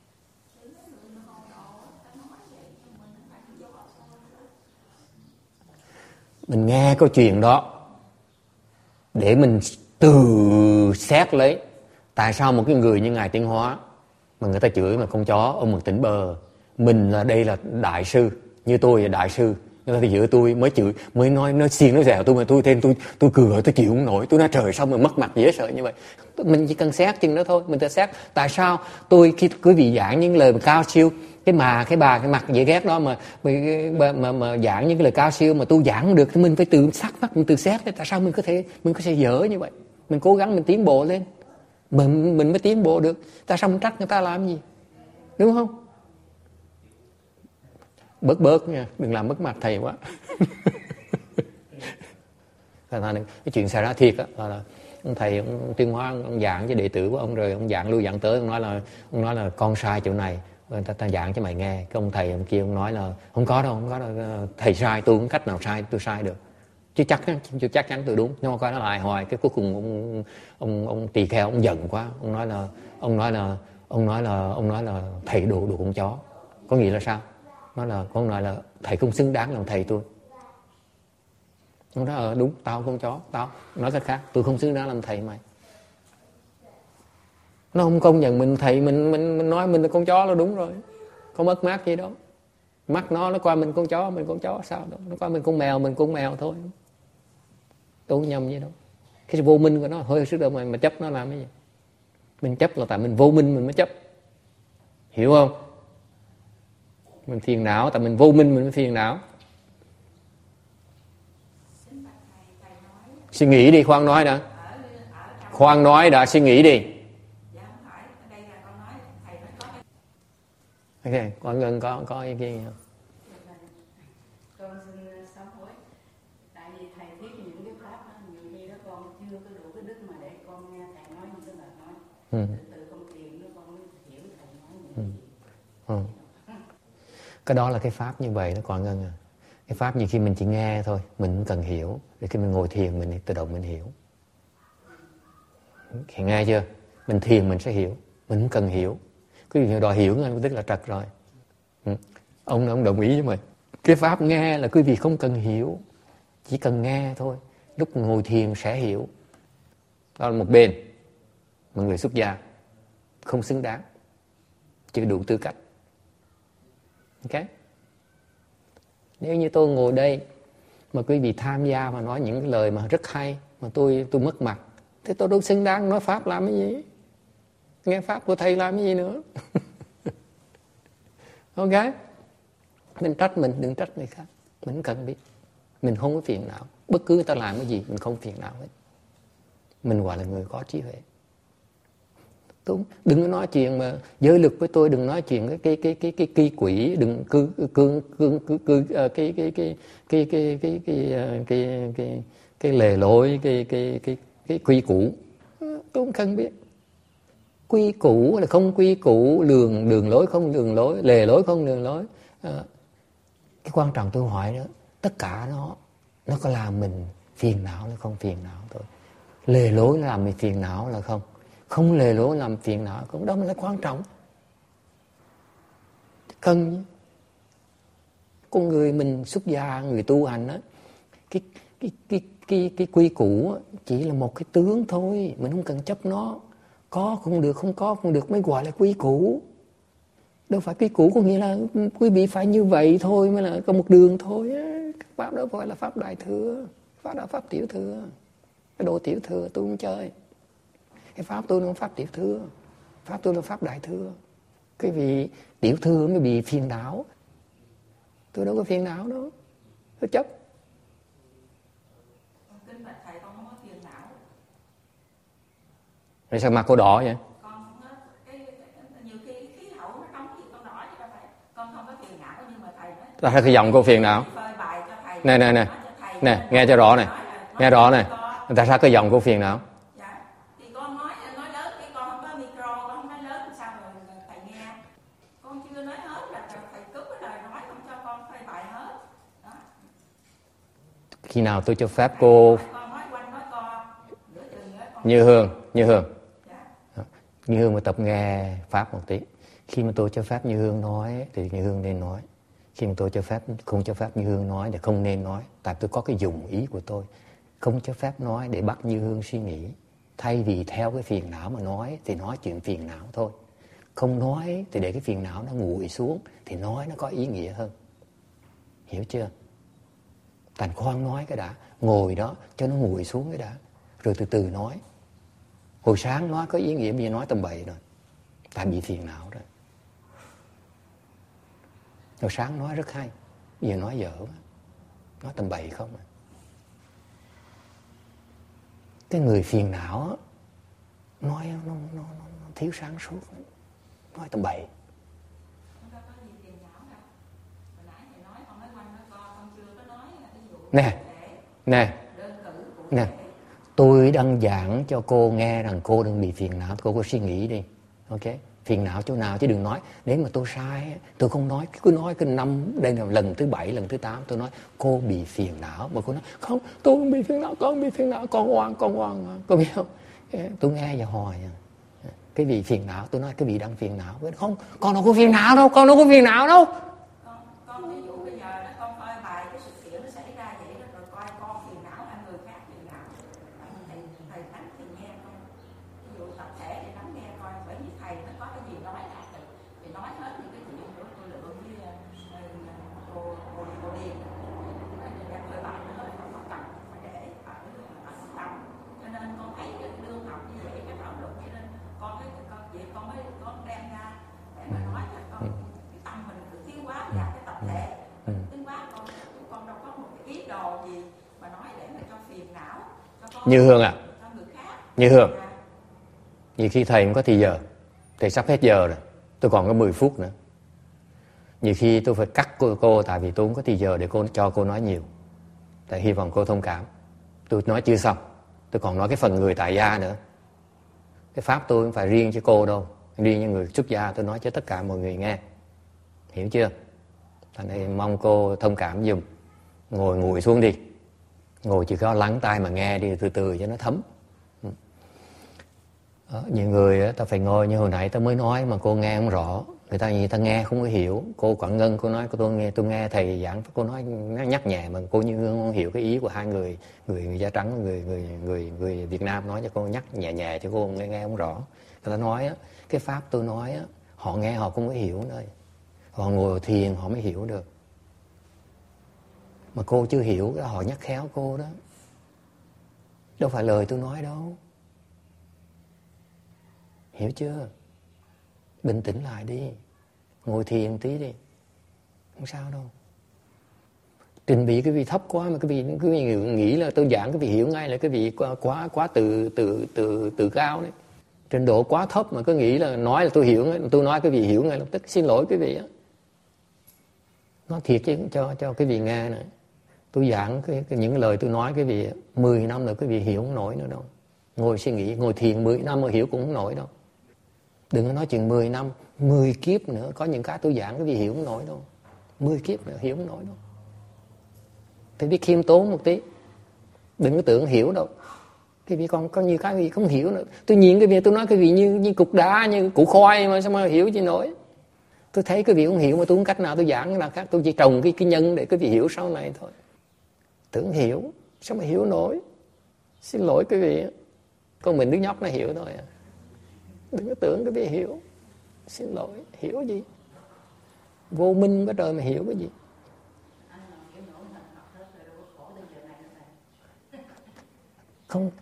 Mình nghe câu chuyện đó để mình từ xét lấy tại sao một cái người như Ngài Tiên Hóa mà người ta chửi mà con chó, ông mình tỉnh bờ. Mình là đây là đại sư, như tôi là đại sư, người ta thì giữa tôi mới chửi, mới nói xiên nói dẻo tôi, mà tôi cười tôi chịu không nổi. Tôi nói trời sao mà mất mặt dễ sợ như vậy. Mình chỉ cần xét chừng đó thôi. Mình tự xét tại sao tôi khi quý vị giảng những lời mà cao siêu, cái mặt dễ ghét đó mà giảng những cái lời cao siêu mà tôi giảng không được, thì mình phải tự sắc mắt, mình tự xét tại sao mình có thể dở như vậy. Mình cố gắng mình tiến bộ lên, mình mới tiến bộ được. Tại sao mình trách người ta làm gì, đúng không? Bớt nha, đừng làm mất mặt thầy quá. Cái chuyện xảy ra thiệt á, là ông thầy, ông Tuyên Hóa, ông giảng cho đệ tử của ông, rồi ông giảng lui giảng tới, ông nói là con sai chỗ này, ta giảng cho mày nghe. Cái ông thầy ông kia ông nói là không có đâu, thầy sai, tôi không cách nào sai, tôi sai được, chứ chắc chắn tôi đúng. Nhưng mà coi nó lại hoài, cái cuối cùng ông tỳ kheo ông giận quá, ông nói là thầy đồ con chó. Có nghĩa là sao? Con nói là thầy không xứng đáng làm thầy tôi. Ông nói đúng, tao con chó, tao nói cách khác, tôi không xứng đáng làm thầy mày. Nó không công nhận mình thầy, mình nói mình là con chó là đúng rồi, có mất mát gì đâu. Mắt nó coi mình con chó sao đâu, nó coi mình con mèo thôi, đâu nhầm gì đâu. Cái vô minh của nó hơi sức đâu mà chấp nó làm cái gì. Mình chấp là tại mình vô minh mình mới chấp, hiểu không? Mình phiền não tại mình vô minh mình mới phiền não. Suy nghĩ đi, khoan nói đã, suy nghĩ đi. Ok, con Ngân có ý kiến không? Con xin sám hối. Tại vì thầy thuyết những cái pháp đó, nhiều khi đó con chưa có đủ cái đức mà để con nghe thầy nói những cái lời nói. Từ con thiền nó con mới hiểu thầy nói những gì. Cái đó là cái pháp như vậy đó con Ngân à. Cái pháp như khi mình chỉ nghe thôi, mình không cần hiểu. Để khi mình ngồi thiền mình tự động mình hiểu. Thì nghe chưa? Mình thiền mình sẽ hiểu, mình không cần hiểu. Cái gì đòi hiểu anh tức là trật rồi. Ông đồng ý với mình. Cái pháp nghe là quý vị không cần hiểu, chỉ cần nghe thôi. Lúc ngồi thiền sẽ hiểu. Đó là một bên, một người xuất gia không xứng đáng, chưa đủ tư cách. Ok? Nếu như tôi ngồi đây mà quý vị tham gia và nói những lời mà rất hay mà tôi mất mặt, thế tôi đâu xứng đáng nói pháp làm cái gì? Nghe pháp của thầy làm cái gì nữa? Ok? Mình trách mình, đừng trách người khác. Mình không cần biết. Mình không có phiền não. Bất cứ người ta làm cái gì mình không phiền não hết. Mình gọi là người có trí huệ. Đừng có nói chuyện mà giới lực với tôi, đừng nói chuyện cái kỳ quỷ, đừng cái lề lối, cái quy củ. Tôi không cần biết. Quy củ là không quy củ, đường lối không đường lối, lề lối không đường lối. Cái quan trọng tôi hỏi đó, tất cả nó có làm mình phiền não hay không phiền não thôi. Lề lối làm mình phiền não là không lề lối làm phiền não cũng đó mới là quan trọng. Cần con người mình xuất gia, người tu hành á, cái quy củ chỉ là một cái tướng thôi, mình không cần chấp nó. Có không được, không có không được mới gọi là quy củ. Đâu phải quy củ có nghĩa là quý vị phải như vậy thôi mới là có một đường thôi á. Các pháp đó gọi là pháp đại thừa, pháp đó pháp tiểu thừa. Cái đồ tiểu thừa tôi không chơi. Cái pháp tôi không pháp tiểu thừa, pháp tôi là pháp đại thừa. Cái vị tiểu thừa mới bị phiền não. Tôi đâu có phiền não đâu, tôi chấp. Kính bạch thầy, con không có phiền não. Rồi sao mặt cô đỏ vậy? Con nhiều khi khí hậu nó nóng thì con đỏ chứ đâu phải. Con không có phiền não nhưng mà thầy nói. Tại sao cái giọng cô phiền não? Phơi bài cho thầy. Nè, nghe cho rõ nè. Nghe rõ nè. Tại sao cái giọng cô phiền não? Dạ. Thì con nói lớn, cái con không có micro, con không nói lớn sao rồi thầy nghe. Con chưa nói hết là thầy cướp cái lời nói không cho con phơi bài hết. Đó. Khi nào tôi cho phép cô Như Hương Như Hương mà tập nghe pháp một tí. Khi mà tôi cho phép Như Hương nói thì Như Hương nên nói. Khi mà tôi không cho phép Như Hương nói thì không nên nói. Tại tôi có cái dụng ý của tôi. Không cho phép nói để bắt Như Hương suy nghĩ. Thay vì theo cái phiền não mà nói thì nói chuyện phiền não thôi. Không nói thì để cái phiền não nó nguội xuống thì nói nó có ý nghĩa hơn. Hiểu chưa? Thành khoan nói cái đã, ngồi đó cho nó nguội xuống cái đã, rồi từ từ nói. Hồi sáng nói có ý nghĩa, bây giờ nói tầm bậy rồi, tại bị phiền não rồi. Hồi sáng nói rất hay, bây giờ nói dở quá, nói tầm bậy không à. Cái người phiền não nói nó thiếu sáng suốt, nói tầm bậy. Nè, tôi đang giảng cho cô nghe rằng cô đang bị phiền não. Cô có suy nghĩ đi, ok? Phiền não chỗ nào chứ đừng nói. Nếu mà tôi sai, tôi không nói. Cứ nói cái đây là lần thứ 7, lần thứ 8. Tôi nói cô bị phiền não. Mà cô nói không, tôi không bị phiền não, con bị phiền não. Con ngoan. Cô biết không? Tôi nghe và hỏi cái vị phiền não. Tôi nói cái vị đang phiền não. Không, con đâu có phiền não đâu. Con ví dụ bây giờ đó, con coi bài cái sự kiện nó xảy ra vậy đó, rồi coi con phiền não hay người khác phiền não, thầy tánh thì nghe con. Ví dụ tập thể thì lắng nghe coi, bởi vì thầy nó có cái gì nói ra thì nói hết những cái chuyện của tôi Lượng với cô Điền. Người bạn nó hơi không có cần phải để ở tâm. Cho nên con thấy cái lương học như vậy, cái thảo luận, cho nên con mới đem ra để mà nói là con cái tâm mình cứ thiếu hóa vào cái tập thể, thiếu hóa con đâu có một cái ý đồ gì mà nói để mà cho phiền não cho con, Như Hương à, cho người khác. Như Hương, nhiều khi thầy không có thì giờ, thầy sắp hết giờ rồi, tôi còn có 10 phút nữa. Nhiều khi tôi phải cắt cô tại vì tôi không có thì giờ để cho cô nói nhiều. Tại hy vọng cô thông cảm. Tôi nói chưa xong, tôi còn nói cái phần người tại gia nữa. Cái pháp tôi không phải riêng cho cô đâu, riêng cho người xuất gia, tôi nói cho tất cả mọi người nghe. Hiểu chưa? Thành này mong cô thông cảm giùm. Ngồi xuống đi. Ngồi chỉ có lắng tai mà nghe đi, từ từ cho nó thấm. Nhiều người ta phải ngồi như hồi nãy ta mới nói mà cô nghe không rõ. Người ta nghe không có hiểu. Cô Quảng Ngân cô nói tôi nghe thầy giảng, cô nói nhắc nhẹ mà cô như không hiểu cái ý của hai người da trắng, người Việt Nam nói cho cô, nhắc nhẹ cho cô nghe không rõ. Người ta nói cái pháp tôi nói họ nghe họ không có hiểu nữa. Họ ngồi thiền họ mới hiểu được. Mà cô chưa hiểu, họ nhắc khéo cô đó. Đâu phải lời tôi nói đâu. Hiểu chưa? Bình tĩnh lại đi. Ngồi thiền tí đi. Không sao đâu. Trình bày cái vị thấp quá mà cái vị nghĩ là tôi giảng cái vị hiểu ngay là cái vị quá tự cao đấy. Trình độ quá thấp mà cứ nghĩ là nói là tôi hiểu, tôi nói cái vị hiểu ngay lập tức. Xin lỗi cái vị á. Nói thiệt chứ cho cái vị nghe này. Tôi giảng những lời tôi nói cái vị 10 năm rồi cái vị hiểu không nổi nữa đâu. Ngồi suy nghĩ, ngồi thiền 10 năm mà hiểu cũng không nổi đâu. Đừng có nói chuyện 10 năm, 10 kiếp nữa. Có những cái tôi giảng cái vị hiểu không nổi đâu. 10 kiếp nữa hiểu không nổi đâu. Phải biết khiêm tốn một tí. Đừng có tưởng hiểu đâu. Cái vị còn có nhiều cái vị không hiểu nữa. Tôi nhìn cái vị tôi nói cái vị như cục đá, như củ khoai mà sao mà hiểu gì nổi. Tôi thấy cái vị không hiểu mà tôi không cách nào tôi giảng là khác. Tôi chỉ trồng cái nhân để cái vị hiểu sau này thôi. Tưởng hiểu, sao mà hiểu nổi. Xin lỗi cái vị. Con mình đứa nhóc nó hiểu thôi à. Đừng có tưởng cái vị hiểu. Xin lỗi, hiểu gì? Vô minh có trời mà hiểu cái gì? Không.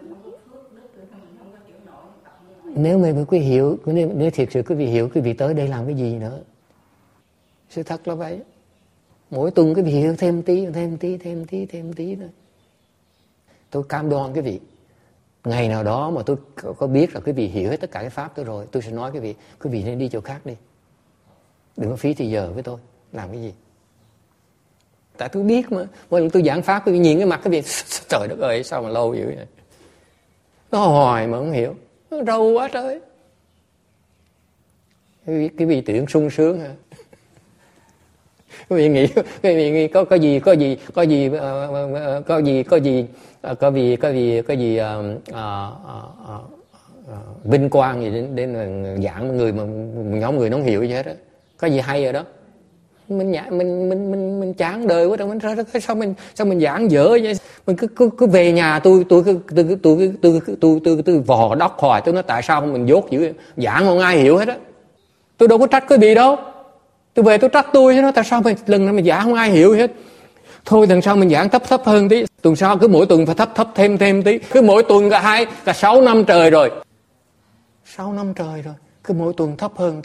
Nếu mà quý hiểu, nếu thiệt sự quý vị hiểu, quý vị tới đây làm cái gì nữa? Sự thật là vậy. Mỗi tuần quý vị hiểu thêm tí thôi. Tôi cam đoan cái vị. Ngày nào đó mà tôi có biết là quý vị hiểu hết tất cả cái pháp tôi rồi, tôi sẽ nói quý vị nên đi chỗ khác đi. Đừng có phí thì giờ với tôi. Làm cái gì? Tại tôi biết mà. Mỗi lần tôi giảng pháp, quý vị nhìn cái mặt quý vị, trời đất ơi, sao mà lâu dữ vậy? Nó hoài mà không hiểu. Nó râu quá trời. Cái vị tưởng sung sướng hả? Quý vị nghĩ có gì vinh quang gì đến giảng người mà nhóm người nó không hiểu gì hết á. Có gì hay rồi đó. Mình chán đời quá, sao mình giảng dở vậy? Mình cứ về nhà tôi vò đóc hoài, tôi nói tại sao không mình dốt dữ, giảng không ai hiểu hết á. Tôi đâu có trách cái gì đâu. Tôi về tôi trách tôi chứ nó tại sao lần này mình giảng không ai hiểu hết. Thôi lần sau mình giảng thấp hơn tí. Tuần sau cứ mỗi tuần phải thấp thêm tí. Cứ mỗi tuần cả 6 năm trời rồi. 6 năm trời rồi. Cứ mỗi tuần thấp hơn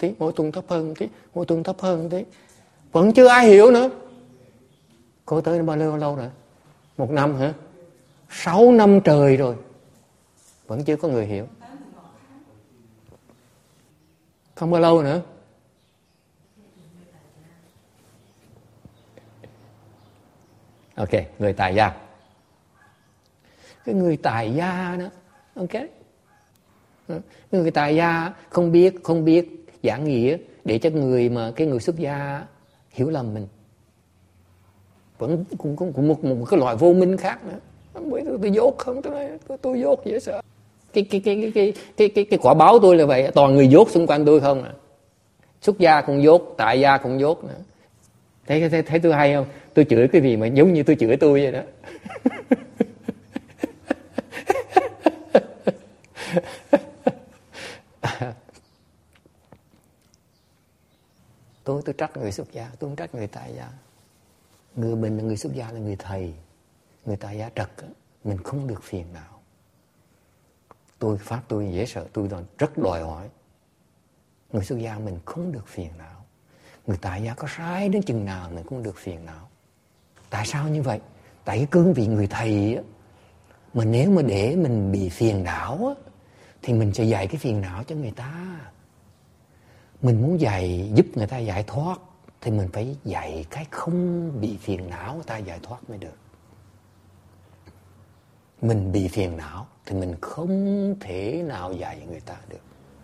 tí. Vẫn chưa ai hiểu nữa. Cô tới bao lâu rồi? 1 năm hả? 6 năm trời rồi. Vẫn chưa có người hiểu. Không bao lâu nữa. Ok, người tại gia. Cái người tại gia đó, ok. Người tại gia không biết giảng nghĩa để cho cái người xuất gia hiểu lầm mình. Vẫn cũng một cái loại vô minh khác nữa. Bởi tôi dốt không, tôi dốt dễ sợ. Cái quả báo tôi là vậy, toàn người dốt xung quanh tôi không à. Xuất gia cũng dốt, tại gia cũng dốt nữa. Thấy tôi hay không? Tôi chửi cái gì mà giống như tôi chửi tôi vậy đó. Tôi trách người xuất gia, tôi không trách người tại gia. Người xuất gia là người thầy, người tại gia trật, mình không được phiền não. Pháp tôi dễ sợ, tôi rất đòi hỏi. Người xuất gia mình không được phiền não. Người tại gia có sai đến chừng nào mình cũng được phiền não. Tại sao như vậy? Tại cái cương vị người thầy á, mà nếu mà để mình bị phiền não á, thì mình sẽ dạy cái phiền não cho người ta. Mình muốn giúp người ta giải thoát thì mình phải dạy cái không bị phiền não người ta giải thoát mới được. Mình bị phiền não thì mình không thể nào dạy người ta được.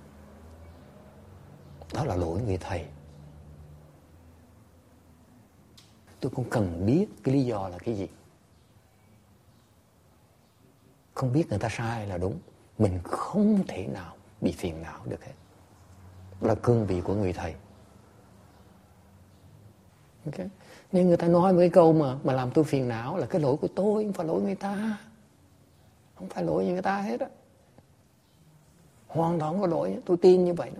Đó là lỗi người thầy. Tôi cũng cần biết cái lý do là cái gì. Không biết người ta sai là đúng. Mình không thể nào bị phiền não được hết. Đó là cương vị của người thầy. Okay. Nên người ta nói với cái câu mà làm tôi phiền não là cái lỗi của tôi, không phải lỗi người ta. Không phải lỗi người ta hết á. Hoàn toàn không có lỗi, tôi tin như vậy đó.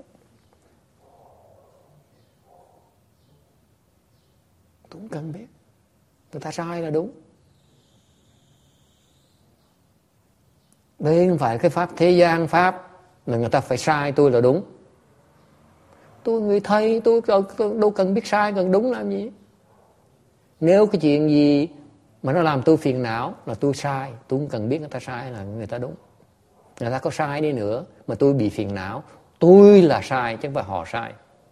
Tôi cũng cần biết. Người ta sai là đúng. Đây không phải cái pháp thế gian pháp là người ta phải sai tôi là đúng. Tôi người thầy, tôi đâu cần biết sai cần đúng làm gì. Nếu cái chuyện gì mà nó làm tôi phiền não là tôi sai, tôi không cần biết người ta sai là người ta đúng. Người ta có sai đi nữa mà tôi bị phiền não, tôi là sai chứ không phải họ sai.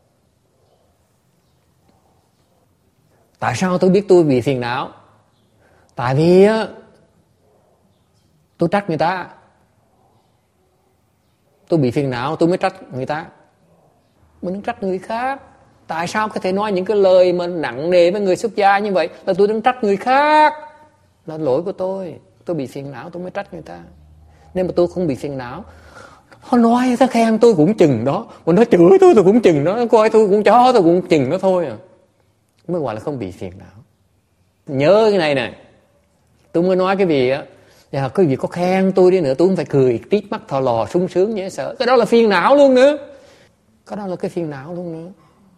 Tại sao tôi biết tôi bị phiền não? Tại vì tôi trách người ta. Tôi bị phiền não tôi mới trách người ta. Mình trách người khác. Tại sao có thể nói những cái lời mà nặng nề với người xuất gia như vậy? Là tôi đang trách người khác. Là lỗi của tôi. Tôi bị phiền não tôi mới trách người ta. Nên mà tôi không bị phiền não. Họ nói người ta khen tôi cũng chừng đó. Mà nó chửi tôi cũng chừng đó. Nó coi tôi cũng chó tôi cũng chừng đó thôi à. Mới gọi là không bị phiền não. Nhớ cái này nè. Tôi mới nói cái gì á. Cái gì có khen tôi đi nữa tôi cũng phải cười tít mắt thò lò sung sướng dễ sợ. Cái đó là phiền não luôn nữa. Cái đó là cái phiền não luôn nữa.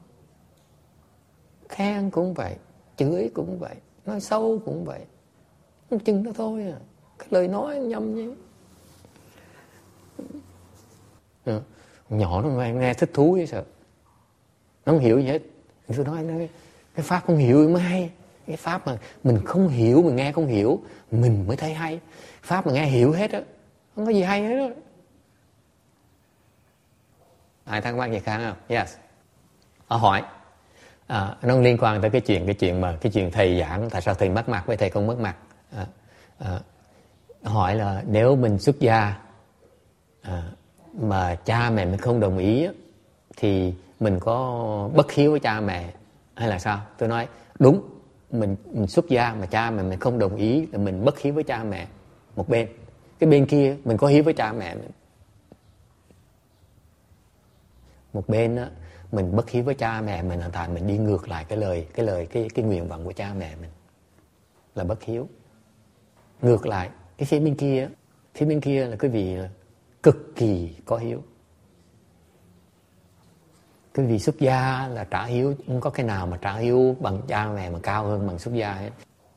Khen cũng vậy, chửi cũng vậy, nói xấu cũng vậy. Chừng đó thôi à. Cái lời nói nhầm như nhỏ nó nghe thích thú vậy sợ. Nó không hiểu gì hết. Tôi nói cái pháp không hiểu mới hay. Cái pháp mà mình không hiểu, mình nghe không hiểu, mình mới thấy hay. Pháp mà nghe hiểu hết á, không có gì hay hết á. Ai thắc mắc gì khác không? Yes. Hỏi. Nó liên quan tới cái chuyện thầy giảng tại sao thầy mất mặt với thầy không mất mặt. Hỏi là nếu mình xuất gia mà cha mẹ mình không đồng ý thì mình có bất hiếu với cha mẹ hay là sao? Tôi nói đúng, mình xuất gia mà cha mẹ mình không đồng ý là mình bất hiếu với cha mẹ một bên. Cái bên kia mình có hiếu với cha mẹ mình. Một bên á mình bất hiếu với cha mẹ mình là tại mình đi ngược lại cái nguyện vọng của cha mẹ mình là bất hiếu. Ngược lại cái phía bên kia là cái vị cực kỳ có hiếu. Cái vị xuất gia là trả hiếu, không có cái nào mà trả hiếu bằng cha mẹ mà cao hơn bằng xuất gia hết.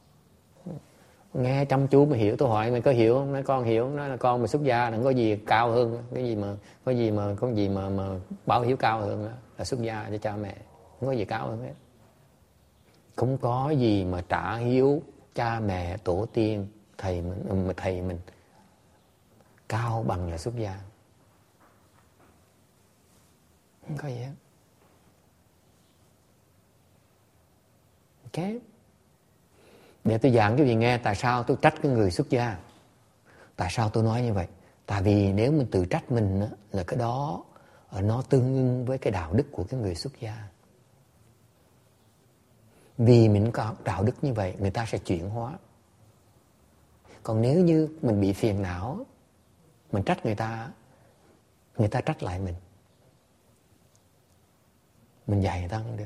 Nghe chăm chú mới hiểu. Tôi hỏi mày có hiểu không? Nói con hiểu. Nói là con mà xuất gia đừng có gì cao hơn, có gì mà báo hiếu cao hơn đó. Là xuất gia cho cha mẹ, không có gì cao hơn hết. Không có gì mà trả hiếu cha mẹ tổ tiên thầy mình cao bằng là xuất gia. Không có gì hết. Ok. Để tôi giảng cho quý vị nghe tại sao tôi trách cái người xuất gia. Tại sao tôi nói như vậy? Tại vì nếu mình tự trách mình là cái đó nó tương ưng với cái đạo đức của cái người xuất gia. Vì mình có đạo đức như vậy, người ta sẽ chuyển hóa. Còn nếu như mình bị phiền não, mình trách người ta trách lại mình. Mình dạy người ta không được.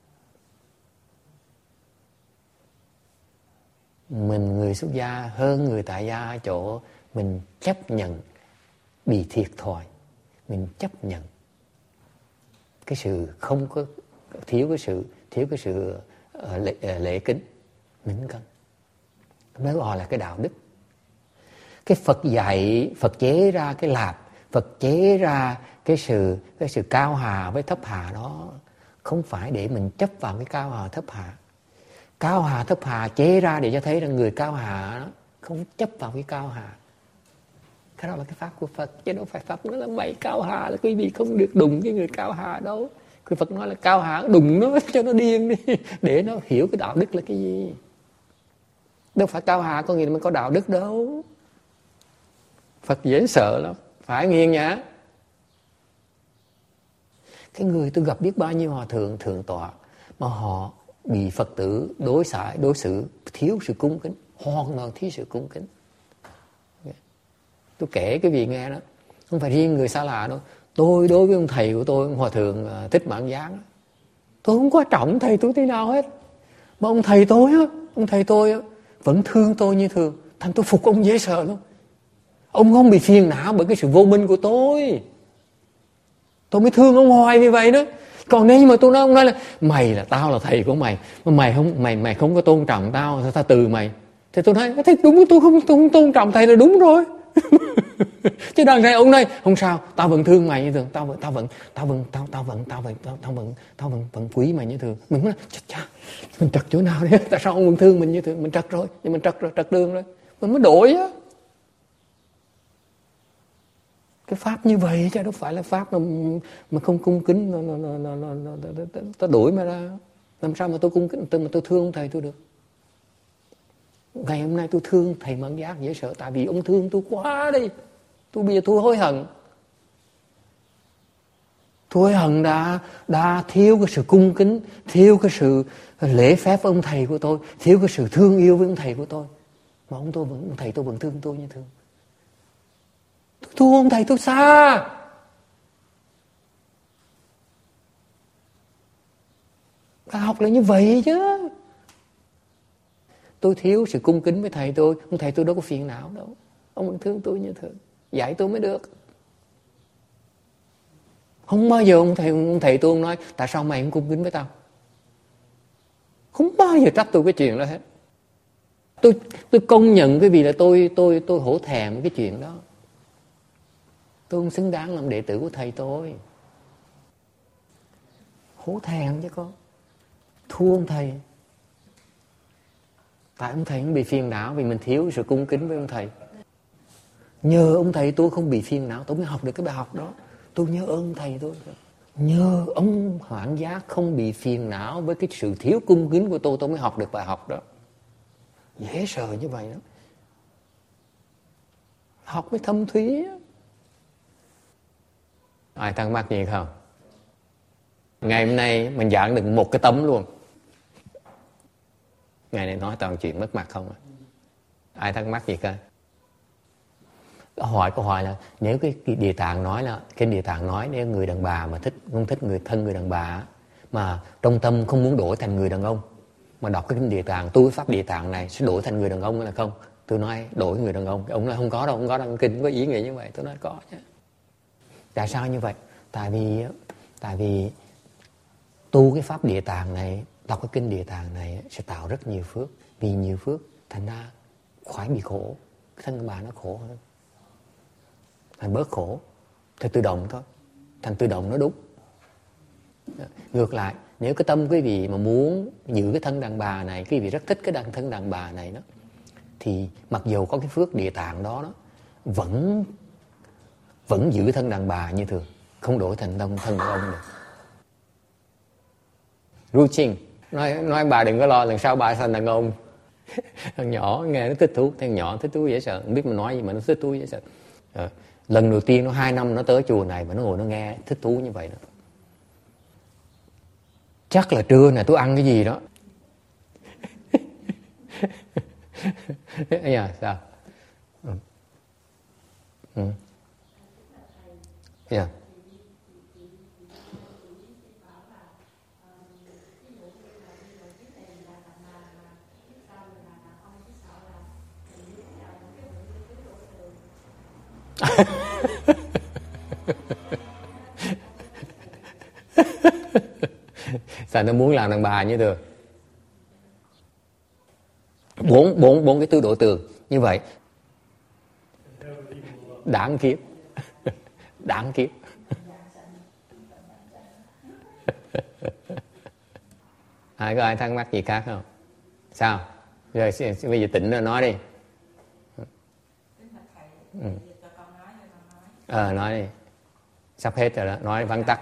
Mình người xuất gia hơn người tại gia ở chỗ mình chấp nhận bị thiệt thòi. Mình chấp nhận cái sự không có thiếu cái sự lễ kính. Mình không cần. Mới gọi là cái đạo đức. Cái Phật dạy, Phật chế ra cái lạp, Phật chế ra cái sự cao hà với thấp hà đó không phải để mình chấp vào cái cao hà thấp hà. Cao hà thấp hà chế ra để cho thấy rằng người cao hà không chấp vào cái cao hà. Cái đó là cái pháp của Phật, chứ đâu phải Phật nói là mày cao hà là quý vị không được đụng cái người cao hà đâu. Cái Phật nói là cao hà đụng nó cho nó điên đi, để nó hiểu cái đạo đức là cái gì. Đâu phải cao hà có nghĩa là mình có đạo đức đâu. Phật dễ sợ lắm, phải nghiêng nhá. Cái người tôi gặp biết bao nhiêu hòa thượng, thượng tọa mà họ bị Phật tử đối xử thiếu sự cung kính, hoàn toàn thiếu sự cung kính. Tôi kể cái vị nghe đó, không phải riêng người xa lạ đâu. Tôi đối với ông thầy của tôi, ông hòa thượng Thích Mãn Giáng, tôi không có trọng thầy tôi thế nào hết. Mà ông thầy tôi vẫn thương tôi như thường. Thành tôi phục ông dễ sợ lắm. Ông không bị phiền não bởi cái sự vô minh của tôi. Tôi mới thương ông hoài như vậy đó. Còn nếu mà tôi nói, ông nói là mày là tao là thầy của mày, mà mày không có tôn trọng tao, tao từ mày. Thì tôi nói thế đúng, tôi không tôn trọng thầy là đúng rồi. Chứ đằng này ông này không sao, tao vẫn thương mày như thường, tao vẫn quý mày như thường. Mình nói chà, mình trật chỗ nào đấy? Tại sao ông vẫn thương mình như thường? Mình trật rồi, nhưng mình trật đường rồi, mình mới đổi á. Cái pháp như vậy chứ đâu phải là pháp mà không cung kính, nó đổi mà ra. Làm sao mà tôi cung kính, mà tôi thương thầy tôi được? Ngày hôm nay tôi thương thầy Mãn Giác dễ sợ, tại vì ông thương tôi quá đi. Bây giờ tôi hối hận. Tôi hối hận đã thiếu cái sự cung kính, thiếu cái sự lễ phép với ông thầy của tôi, thiếu cái sự thương yêu với ông thầy của tôi. Mà ông thầy tôi vẫn thương tôi như thường. Tôi thua ông thầy tôi xa. Phải học là như vậy chứ. Tôi thiếu sự cung kính với thầy tôi, ông thầy tôi đâu có phiền não đâu. Ông vẫn thương tôi như thường, dạy tôi mới được. Không bao giờ ông thầy tôi nói tại sao mày không cung kính với tao. Không bao giờ trách tôi cái chuyện đó hết. Tôi công nhận cái vì là tôi hổ thẹn cái chuyện đó. Tôi không xứng đáng làm đệ tử của thầy tôi. Hổ thẹn chứ con. Thua ông thầy. Tại ông thầy không bị phiền não vì mình thiếu sự cung kính với ông thầy. Nhờ ông thầy tôi không bị phiền não, tôi mới học được cái bài học đó. Tôi nhớ ơn thầy tôi. Nhờ ông Mãn Giác không bị phiền não với cái sự thiếu cung kính của tôi mới học được bài học đó. Dễ sợ như vậy đó. Học mới thâm thúy. Ai thắc mắc gì không? Ngày hôm nay mình giảng được một cái tấm luôn. Ngày này nói toàn chuyện mất mặt không à? Ai thắc mắc gì cơ? Hỏi câu hỏi là nếu cái Địa Tạng nói là Kinh Địa Tạng nói nếu người đàn bà mà không thích người đàn bà mà trong tâm không muốn đổi thành người đàn ông mà đọc cái Kinh Địa Tạng, tu pháp Địa Tạng này sẽ đổi thành người đàn ông hay là không? Tôi nói đổi người đàn ông. Ông nói không có đâu, kinh có ý nghĩa như vậy. Tôi nói có chứ. Tại sao như vậy? Tại vì tu cái pháp Địa Tạng này, đọc cái Kinh Địa Tạng này sẽ tạo rất nhiều phước. Vì nhiều phước thành ra khỏi bị khổ. Cái thân bà nó khổ hơn, thành bớt khổ, thì tự động thôi. Thành tự động nó đúng. Ngược lại, nếu cái tâm quý vị mà muốn giữ cái thân đàn bà này, quý vị rất thích cái thân đàn bà này đó, thì mặc dù có cái phước Địa Tạng đó vẫn giữ thân đàn bà như thường, không đổi thành thân đàn ông được. Ru Ching nói bà đừng có lo lần sau bà thành đàn ông. Thằng nhỏ nghe nó thích thú, thằng nhỏ thích thú dễ sợ, không biết mình nói gì mà nó thích thú dễ sợ. Lần đầu tiên nó 2 năm nó tới chùa này mà nó ngồi nó nghe thích thú như vậy đó. Chắc là trưa này tôi ăn cái gì đó. Sao? Yeah. Sao nó muốn làm đàn bà như được? Bốn cái tứ độ tường như vậy đáng kiếp. Đáng kiếp. Có ai thắc mắc gì khác không? Sao? Rồi bây giờ tỉnh rồi nói đi. Nói đi. Sắp hết rồi đó, nói vắn tắt.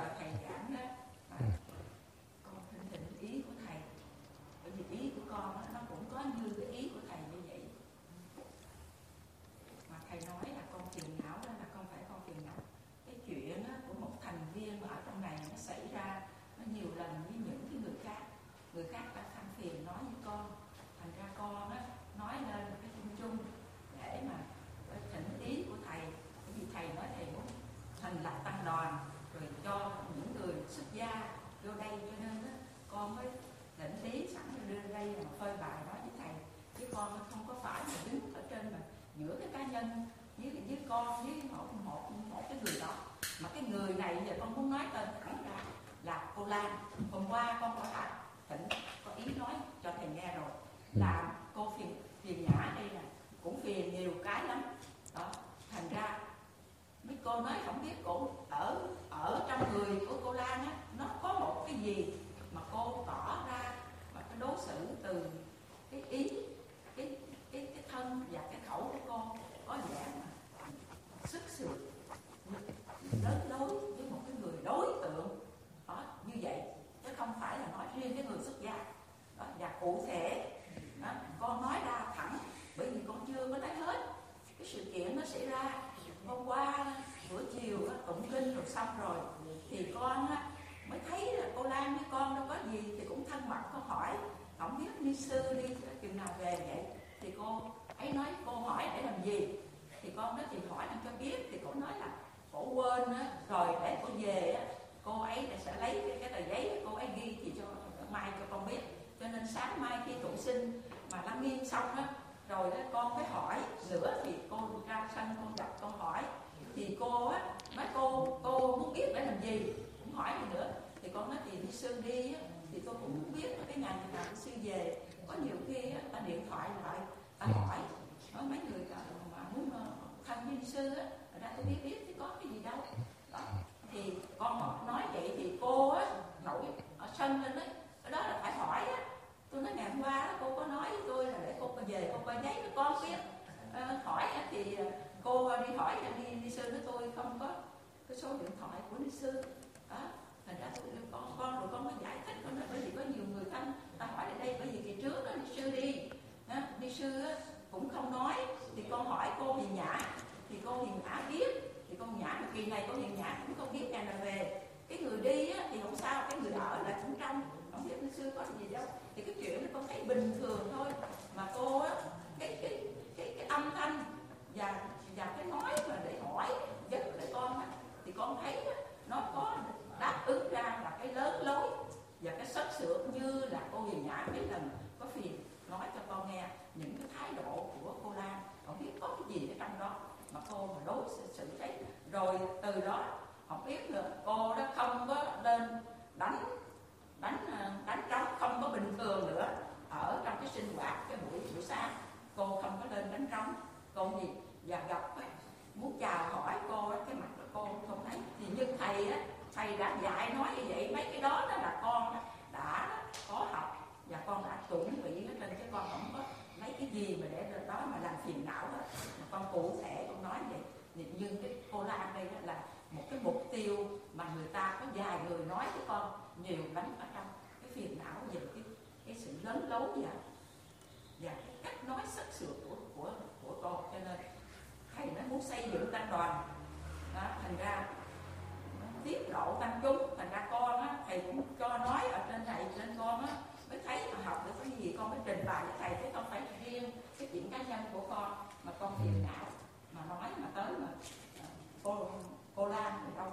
nói sắc sược của con, cho nên thầy nó muốn xây dựng tăng đoàn đó, thành ra tiết lộ tăng chúng, thành ra con á thầy cũng cho nói ở trên thầy, nên con á mới thấy mà học được cái gì con mới trình bày với thầy, chứ không phải riêng cái chuyện cá nhân của con mà con phiền não mà nói mà tới mà cô Lan thì đâu.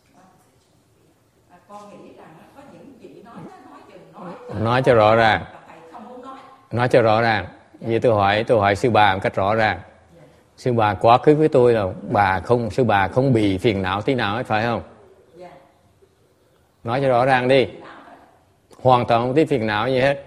Con nghĩ rằng có những chị nói chừng nói cho rõ ràng, thầy không muốn nói cho rõ ràng. Vậy tôi hỏi sư bà một cách rõ ràng. Sư bà quá khứ với tôi là sư bà không bị phiền não tí nào hết, phải không? Nói cho rõ ràng đi. Hoàn toàn không tí phiền não gì hết.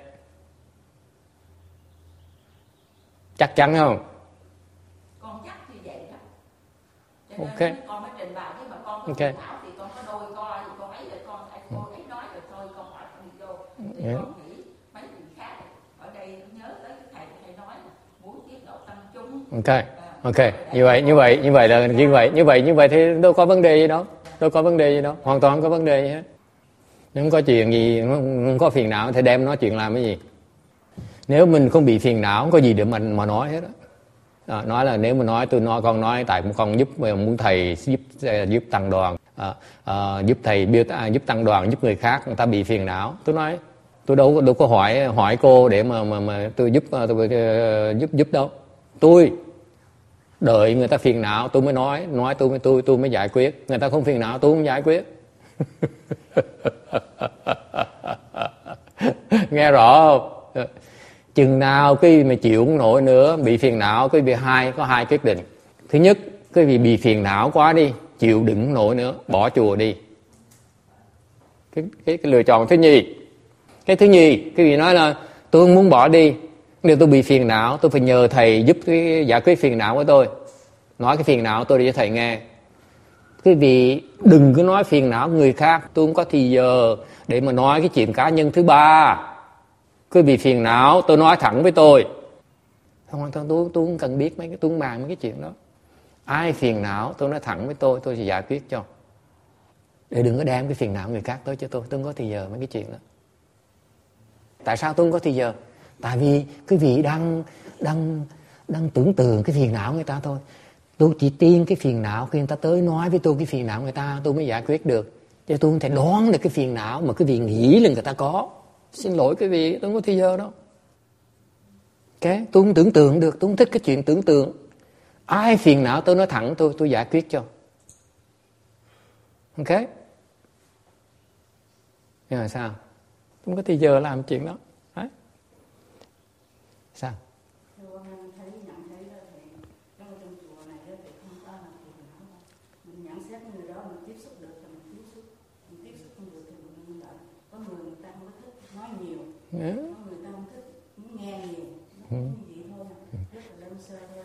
Chắc chắn không? Con chắc như vậy đó. Cho nên con mới trình bày, nhưng mà con có phiền não thì con có đôi co thì con ấy là cô ấy nói rồi thôi, con hỏi con đi vô. Thì con nghĩ mấy chuyện khác ở đây nhớ tới cái thầy nói là muốn tiết lộ tâm chúng. Ok, như vậy thì đâu có vấn đề gì đâu, hoàn toàn không có vấn đề gì hết. Không có chuyện gì, không có phiền não thì đem nói chuyện làm cái gì. Nếu mình không bị phiền não, không có gì để mà nói hết đó. Nói là nếu mà nói, con nói tại con muốn thầy giúp tăng đoàn, giúp thầy giúp tăng đoàn, giúp người khác người ta bị phiền não. Tôi nói tôi đâu có hỏi cô để mà tôi giúp đâu. Tôi đợi người ta phiền não tôi mới nói tôi mới giải quyết. Người ta không phiền não tôi không giải quyết. Nghe rõ không? Chừng nào quý vị mà chịu không nổi nữa, bị phiền não, quý vị có hai quyết định. Thứ nhất, quý vị bị phiền não quá đi, chịu đựng không nổi nữa, bỏ chùa đi. Cái lựa chọn thứ nhì. Cái thứ nhì, quý vị nói là tôi không muốn bỏ đi, nếu tôi bị phiền não, tôi phải nhờ thầy giúp giải quyết phiền não của tôi. Nói cái phiền não tôi để cho thầy nghe. Quý vị đừng có nói phiền não của người khác. Tôi không có thì giờ để mà nói cái chuyện cá nhân thứ ba. Quý vị phiền não, tôi nói thẳng với tôi. Tôi không cần biết tôi không bàn mấy cái chuyện đó. Ai phiền não, tôi nói thẳng với tôi sẽ giải quyết cho. Để đừng có đem cái phiền não người khác tới cho tôi không có thì giờ mấy cái chuyện đó. Tại sao tôi không có thì giờ? Tại vì quý vị đang tưởng tượng cái phiền não người ta thôi. Tôi chỉ tin cái phiền não khi người ta tới nói với tôi cái phiền não người ta, tôi mới giải quyết được. Chứ tôi không thể đoán được cái phiền não mà quý vị nghĩ là người ta có. Xin lỗi quý vị, tôi không có thì giờ đâu. Tôi không tưởng tượng được, tôi không thích cái chuyện tưởng tượng. Ai phiền não tôi nói thẳng tôi giải quyết cho. Ok? Nhưng mà sao? Không có thì giờ làm chuyện đó. Đấy. Sao? Người ta không thích nghe nhiều, vậy thôi, rất là đơn sơ thôi.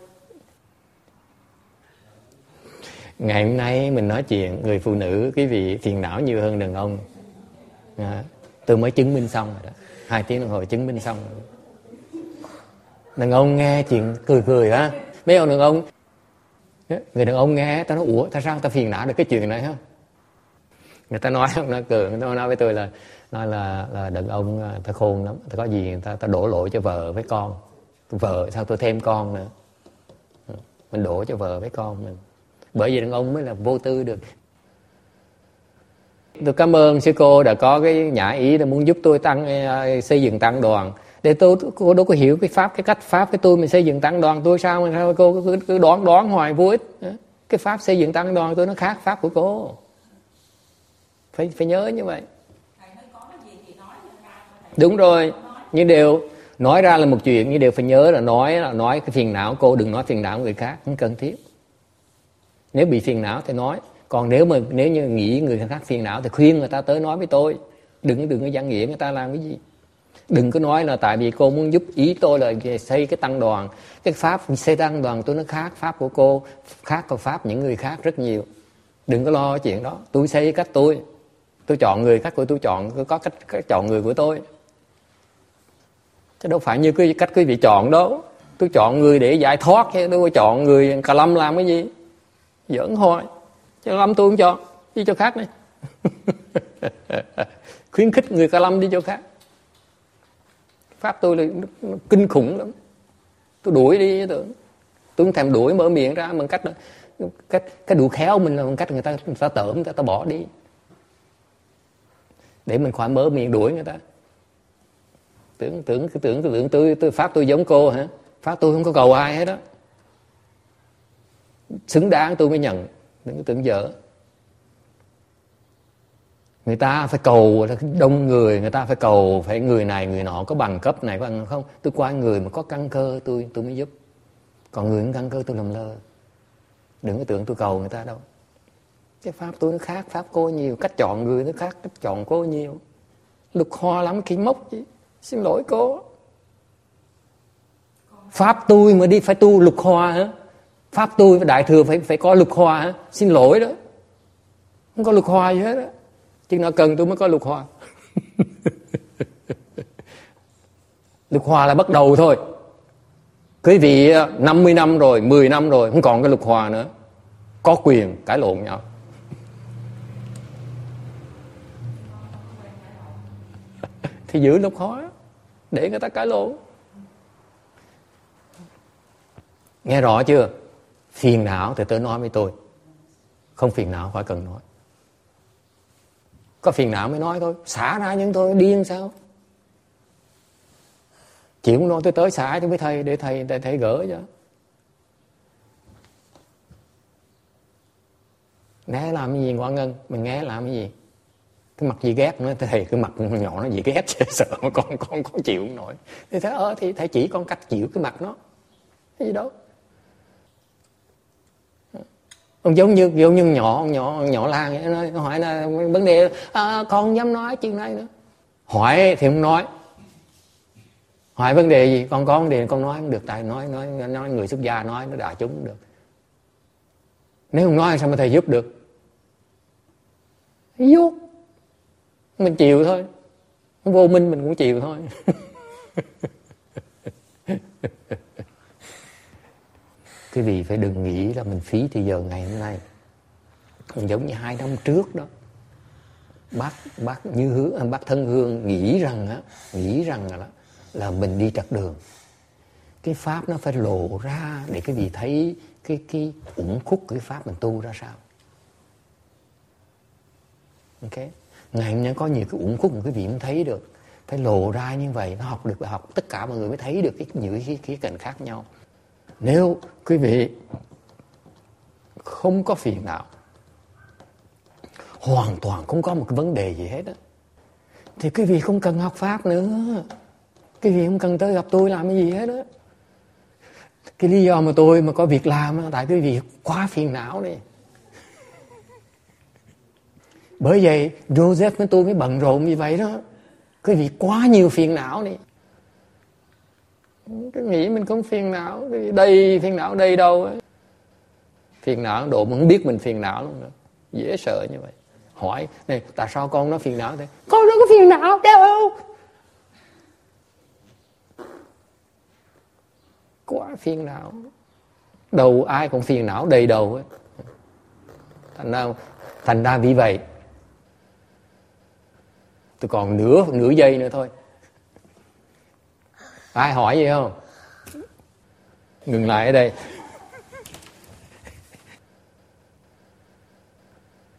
Ngày hôm nay mình nói chuyện người phụ nữ quý vị phiền não nhiều hơn đàn ông. Tôi mới chứng minh xong rồi đó, 2 tiếng đồng hồ chứng minh xong rồi. Đàn ông nghe chuyện cười á, mấy ông đàn ông, người đàn ông nghe ta nói ủa tại sao ta phiền não được cái chuyện này hả? Người ta nói không, nó cười, người ta nói với tôi là đàn ông ta khôn lắm, ta có gì người ta đổ lỗi cho vợ với con. Vợ sao tôi thêm con nữa, mình đổ cho vợ với con mình. Bởi vì đàn ông mới là vô tư được. Tôi cảm ơn sư cô đã có cái nhã ý để muốn giúp tôi xây dựng tăng đoàn. Để cô đâu có hiểu cái cách pháp cái tôi mình xây dựng tăng đoàn tôi sao mà cô cứ đoán hoài vô ích. Cái pháp xây dựng tăng đoàn tôi nó khác pháp của cô. Phải nhớ như vậy. Đúng rồi, nhưng đều nói ra là một chuyện, nhưng đều phải nhớ là nói cái phiền não cô, đừng nói phiền não người khác, không cần thiết. Nếu bị phiền não thì nói, còn nếu như nghĩ người khác phiền não thì khuyên người ta tới nói với tôi, đừng có giảng nghĩa người ta làm cái gì. Đừng có nói là tại vì cô muốn giúp ý tôi là xây cái tăng đoàn, cái pháp xây tăng đoàn tôi nó khác pháp của cô, khác của pháp những người khác rất nhiều. Đừng có lo chuyện đó, tôi xây cách tôi chọn người khác của tôi có cách chọn người của tôi. Chứ đâu phải như cái cách quý vị chọn đó. Tôi chọn người để giải thoát chứ tôi chọn người cà lâm làm cái gì. Giỡn hoài. Chứ cà lâm tôi không chọn, đi chỗ khác đi. Khuyến khích người cà lâm đi chỗ khác. Pháp tôi là kinh khủng lắm. Tôi đuổi đi tôi không thèm đuổi, mở miệng ra bằng cách đó. Cái đuổi khéo mình là bằng cách người ta tởm, người ta bỏ đi để mình khỏi mở miệng đuổi người ta. Tưởng tôi pháp tôi giống cô hả? Pháp tôi không có cầu ai hết đó. Xứng đáng tôi mới nhận, đừng có tưởng dở. Người ta phải cầu đông người, người ta phải cầu phải người này người nọ có bằng cấp này có bằng không. Tôi qua người mà có căn cơ tôi mới giúp. Còn người không căn cơ tôi làm lơ. Đừng có tưởng tôi cầu người ta đâu. Cái pháp tôi nó khác pháp cô nhiều, cách chọn người nó khác cách chọn cô nhiều. Lục hoa lắm khi mốc chứ. Xin lỗi cô. Pháp tôi mà đi phải tu lục hoa hả? Pháp tôi và đại thừa phải có lục hoa hả? Xin lỗi đó. Không có lục hoa gì hết á. Chừng nào cần tôi mới có lục hoa. Lục hoa là bắt đầu thôi. Quý vị 50 năm rồi, 10 năm rồi, không còn cái lục hoa nữa. Có quyền cãi lộn nhau. Thì giữ lục hoa để người ta cãi lộn. Nghe rõ chưa? Phiền não thì tớ nói với tôi. Không phiền não khỏi cần nói. Có phiền não mới nói thôi. Xả ra nhưng tôi điên sao? Chịu không nói tôi tới xả cho với thầy để thầy gỡ cho. Nghe làm cái gì Ngoại Ngân? Mình nghe làm cái gì? Cái mặt gì ghét nữa. Thầy cái mặt nhỏ nó gì ghét chứ sợ mà con chịu không nổi. Thì thế thì thầy chỉ con cách chịu cái mặt nó. Cái gì đâu. Giống như nhỏ Lan nó hỏi là vấn đề con dám nói chuyện này nữa. Hỏi thì không nói. Hỏi vấn đề gì con có vấn đề con nói không được, tại nói người xuất gia nói nó đại chúng không được. Nếu không nói sao mà thầy giúp được? Giúp mình chịu thôi, vô minh mình cũng chịu thôi. Quý vị phải đừng nghĩ là mình phí thì giờ ngày hôm nay. Cũng giống như 2 năm trước đó, bác Thân Hương nghĩ rằng là mình đi trật đường. Cái pháp nó phải lộ ra để quý vị thấy cái uẩn khúc của cái pháp mình tu ra sao. Ok, ngày hôm nay có nhiều cái uẩn khúc mà quý vị không thấy được, phải lộ ra như vậy, nó học được bài học, tất cả mọi người mới thấy được những cái khía cạnh khác nhau. Nếu quý vị không có phiền não, hoàn toàn không có một cái vấn đề gì hết á, thì quý vị không cần học pháp nữa. Quý vị không cần tới gặp tôi làm cái gì hết á. Cái lý do mà tôi mà có việc làm á, tại quý vị quá phiền não đi. Bởi vậy Joseph với tôi mới bận rộn như vậy đó. Quý vị quá nhiều phiền não đi. Cứ nghĩ mình không phiền não, đây phiền não đây đâu ấy. Phiền não độ mà không biết mình phiền não luôn nữa. Dễ sợ như vậy. Hỏi này, tại sao con nó phiền não thế? Con đâu có phiền não đâu. Quá phiền não. Đầu ai cũng phiền não đầy đầu ấy. Thành ra vì vậy tôi còn nửa giây nữa thôi. Ai hỏi gì không? Ngừng lại ở đây.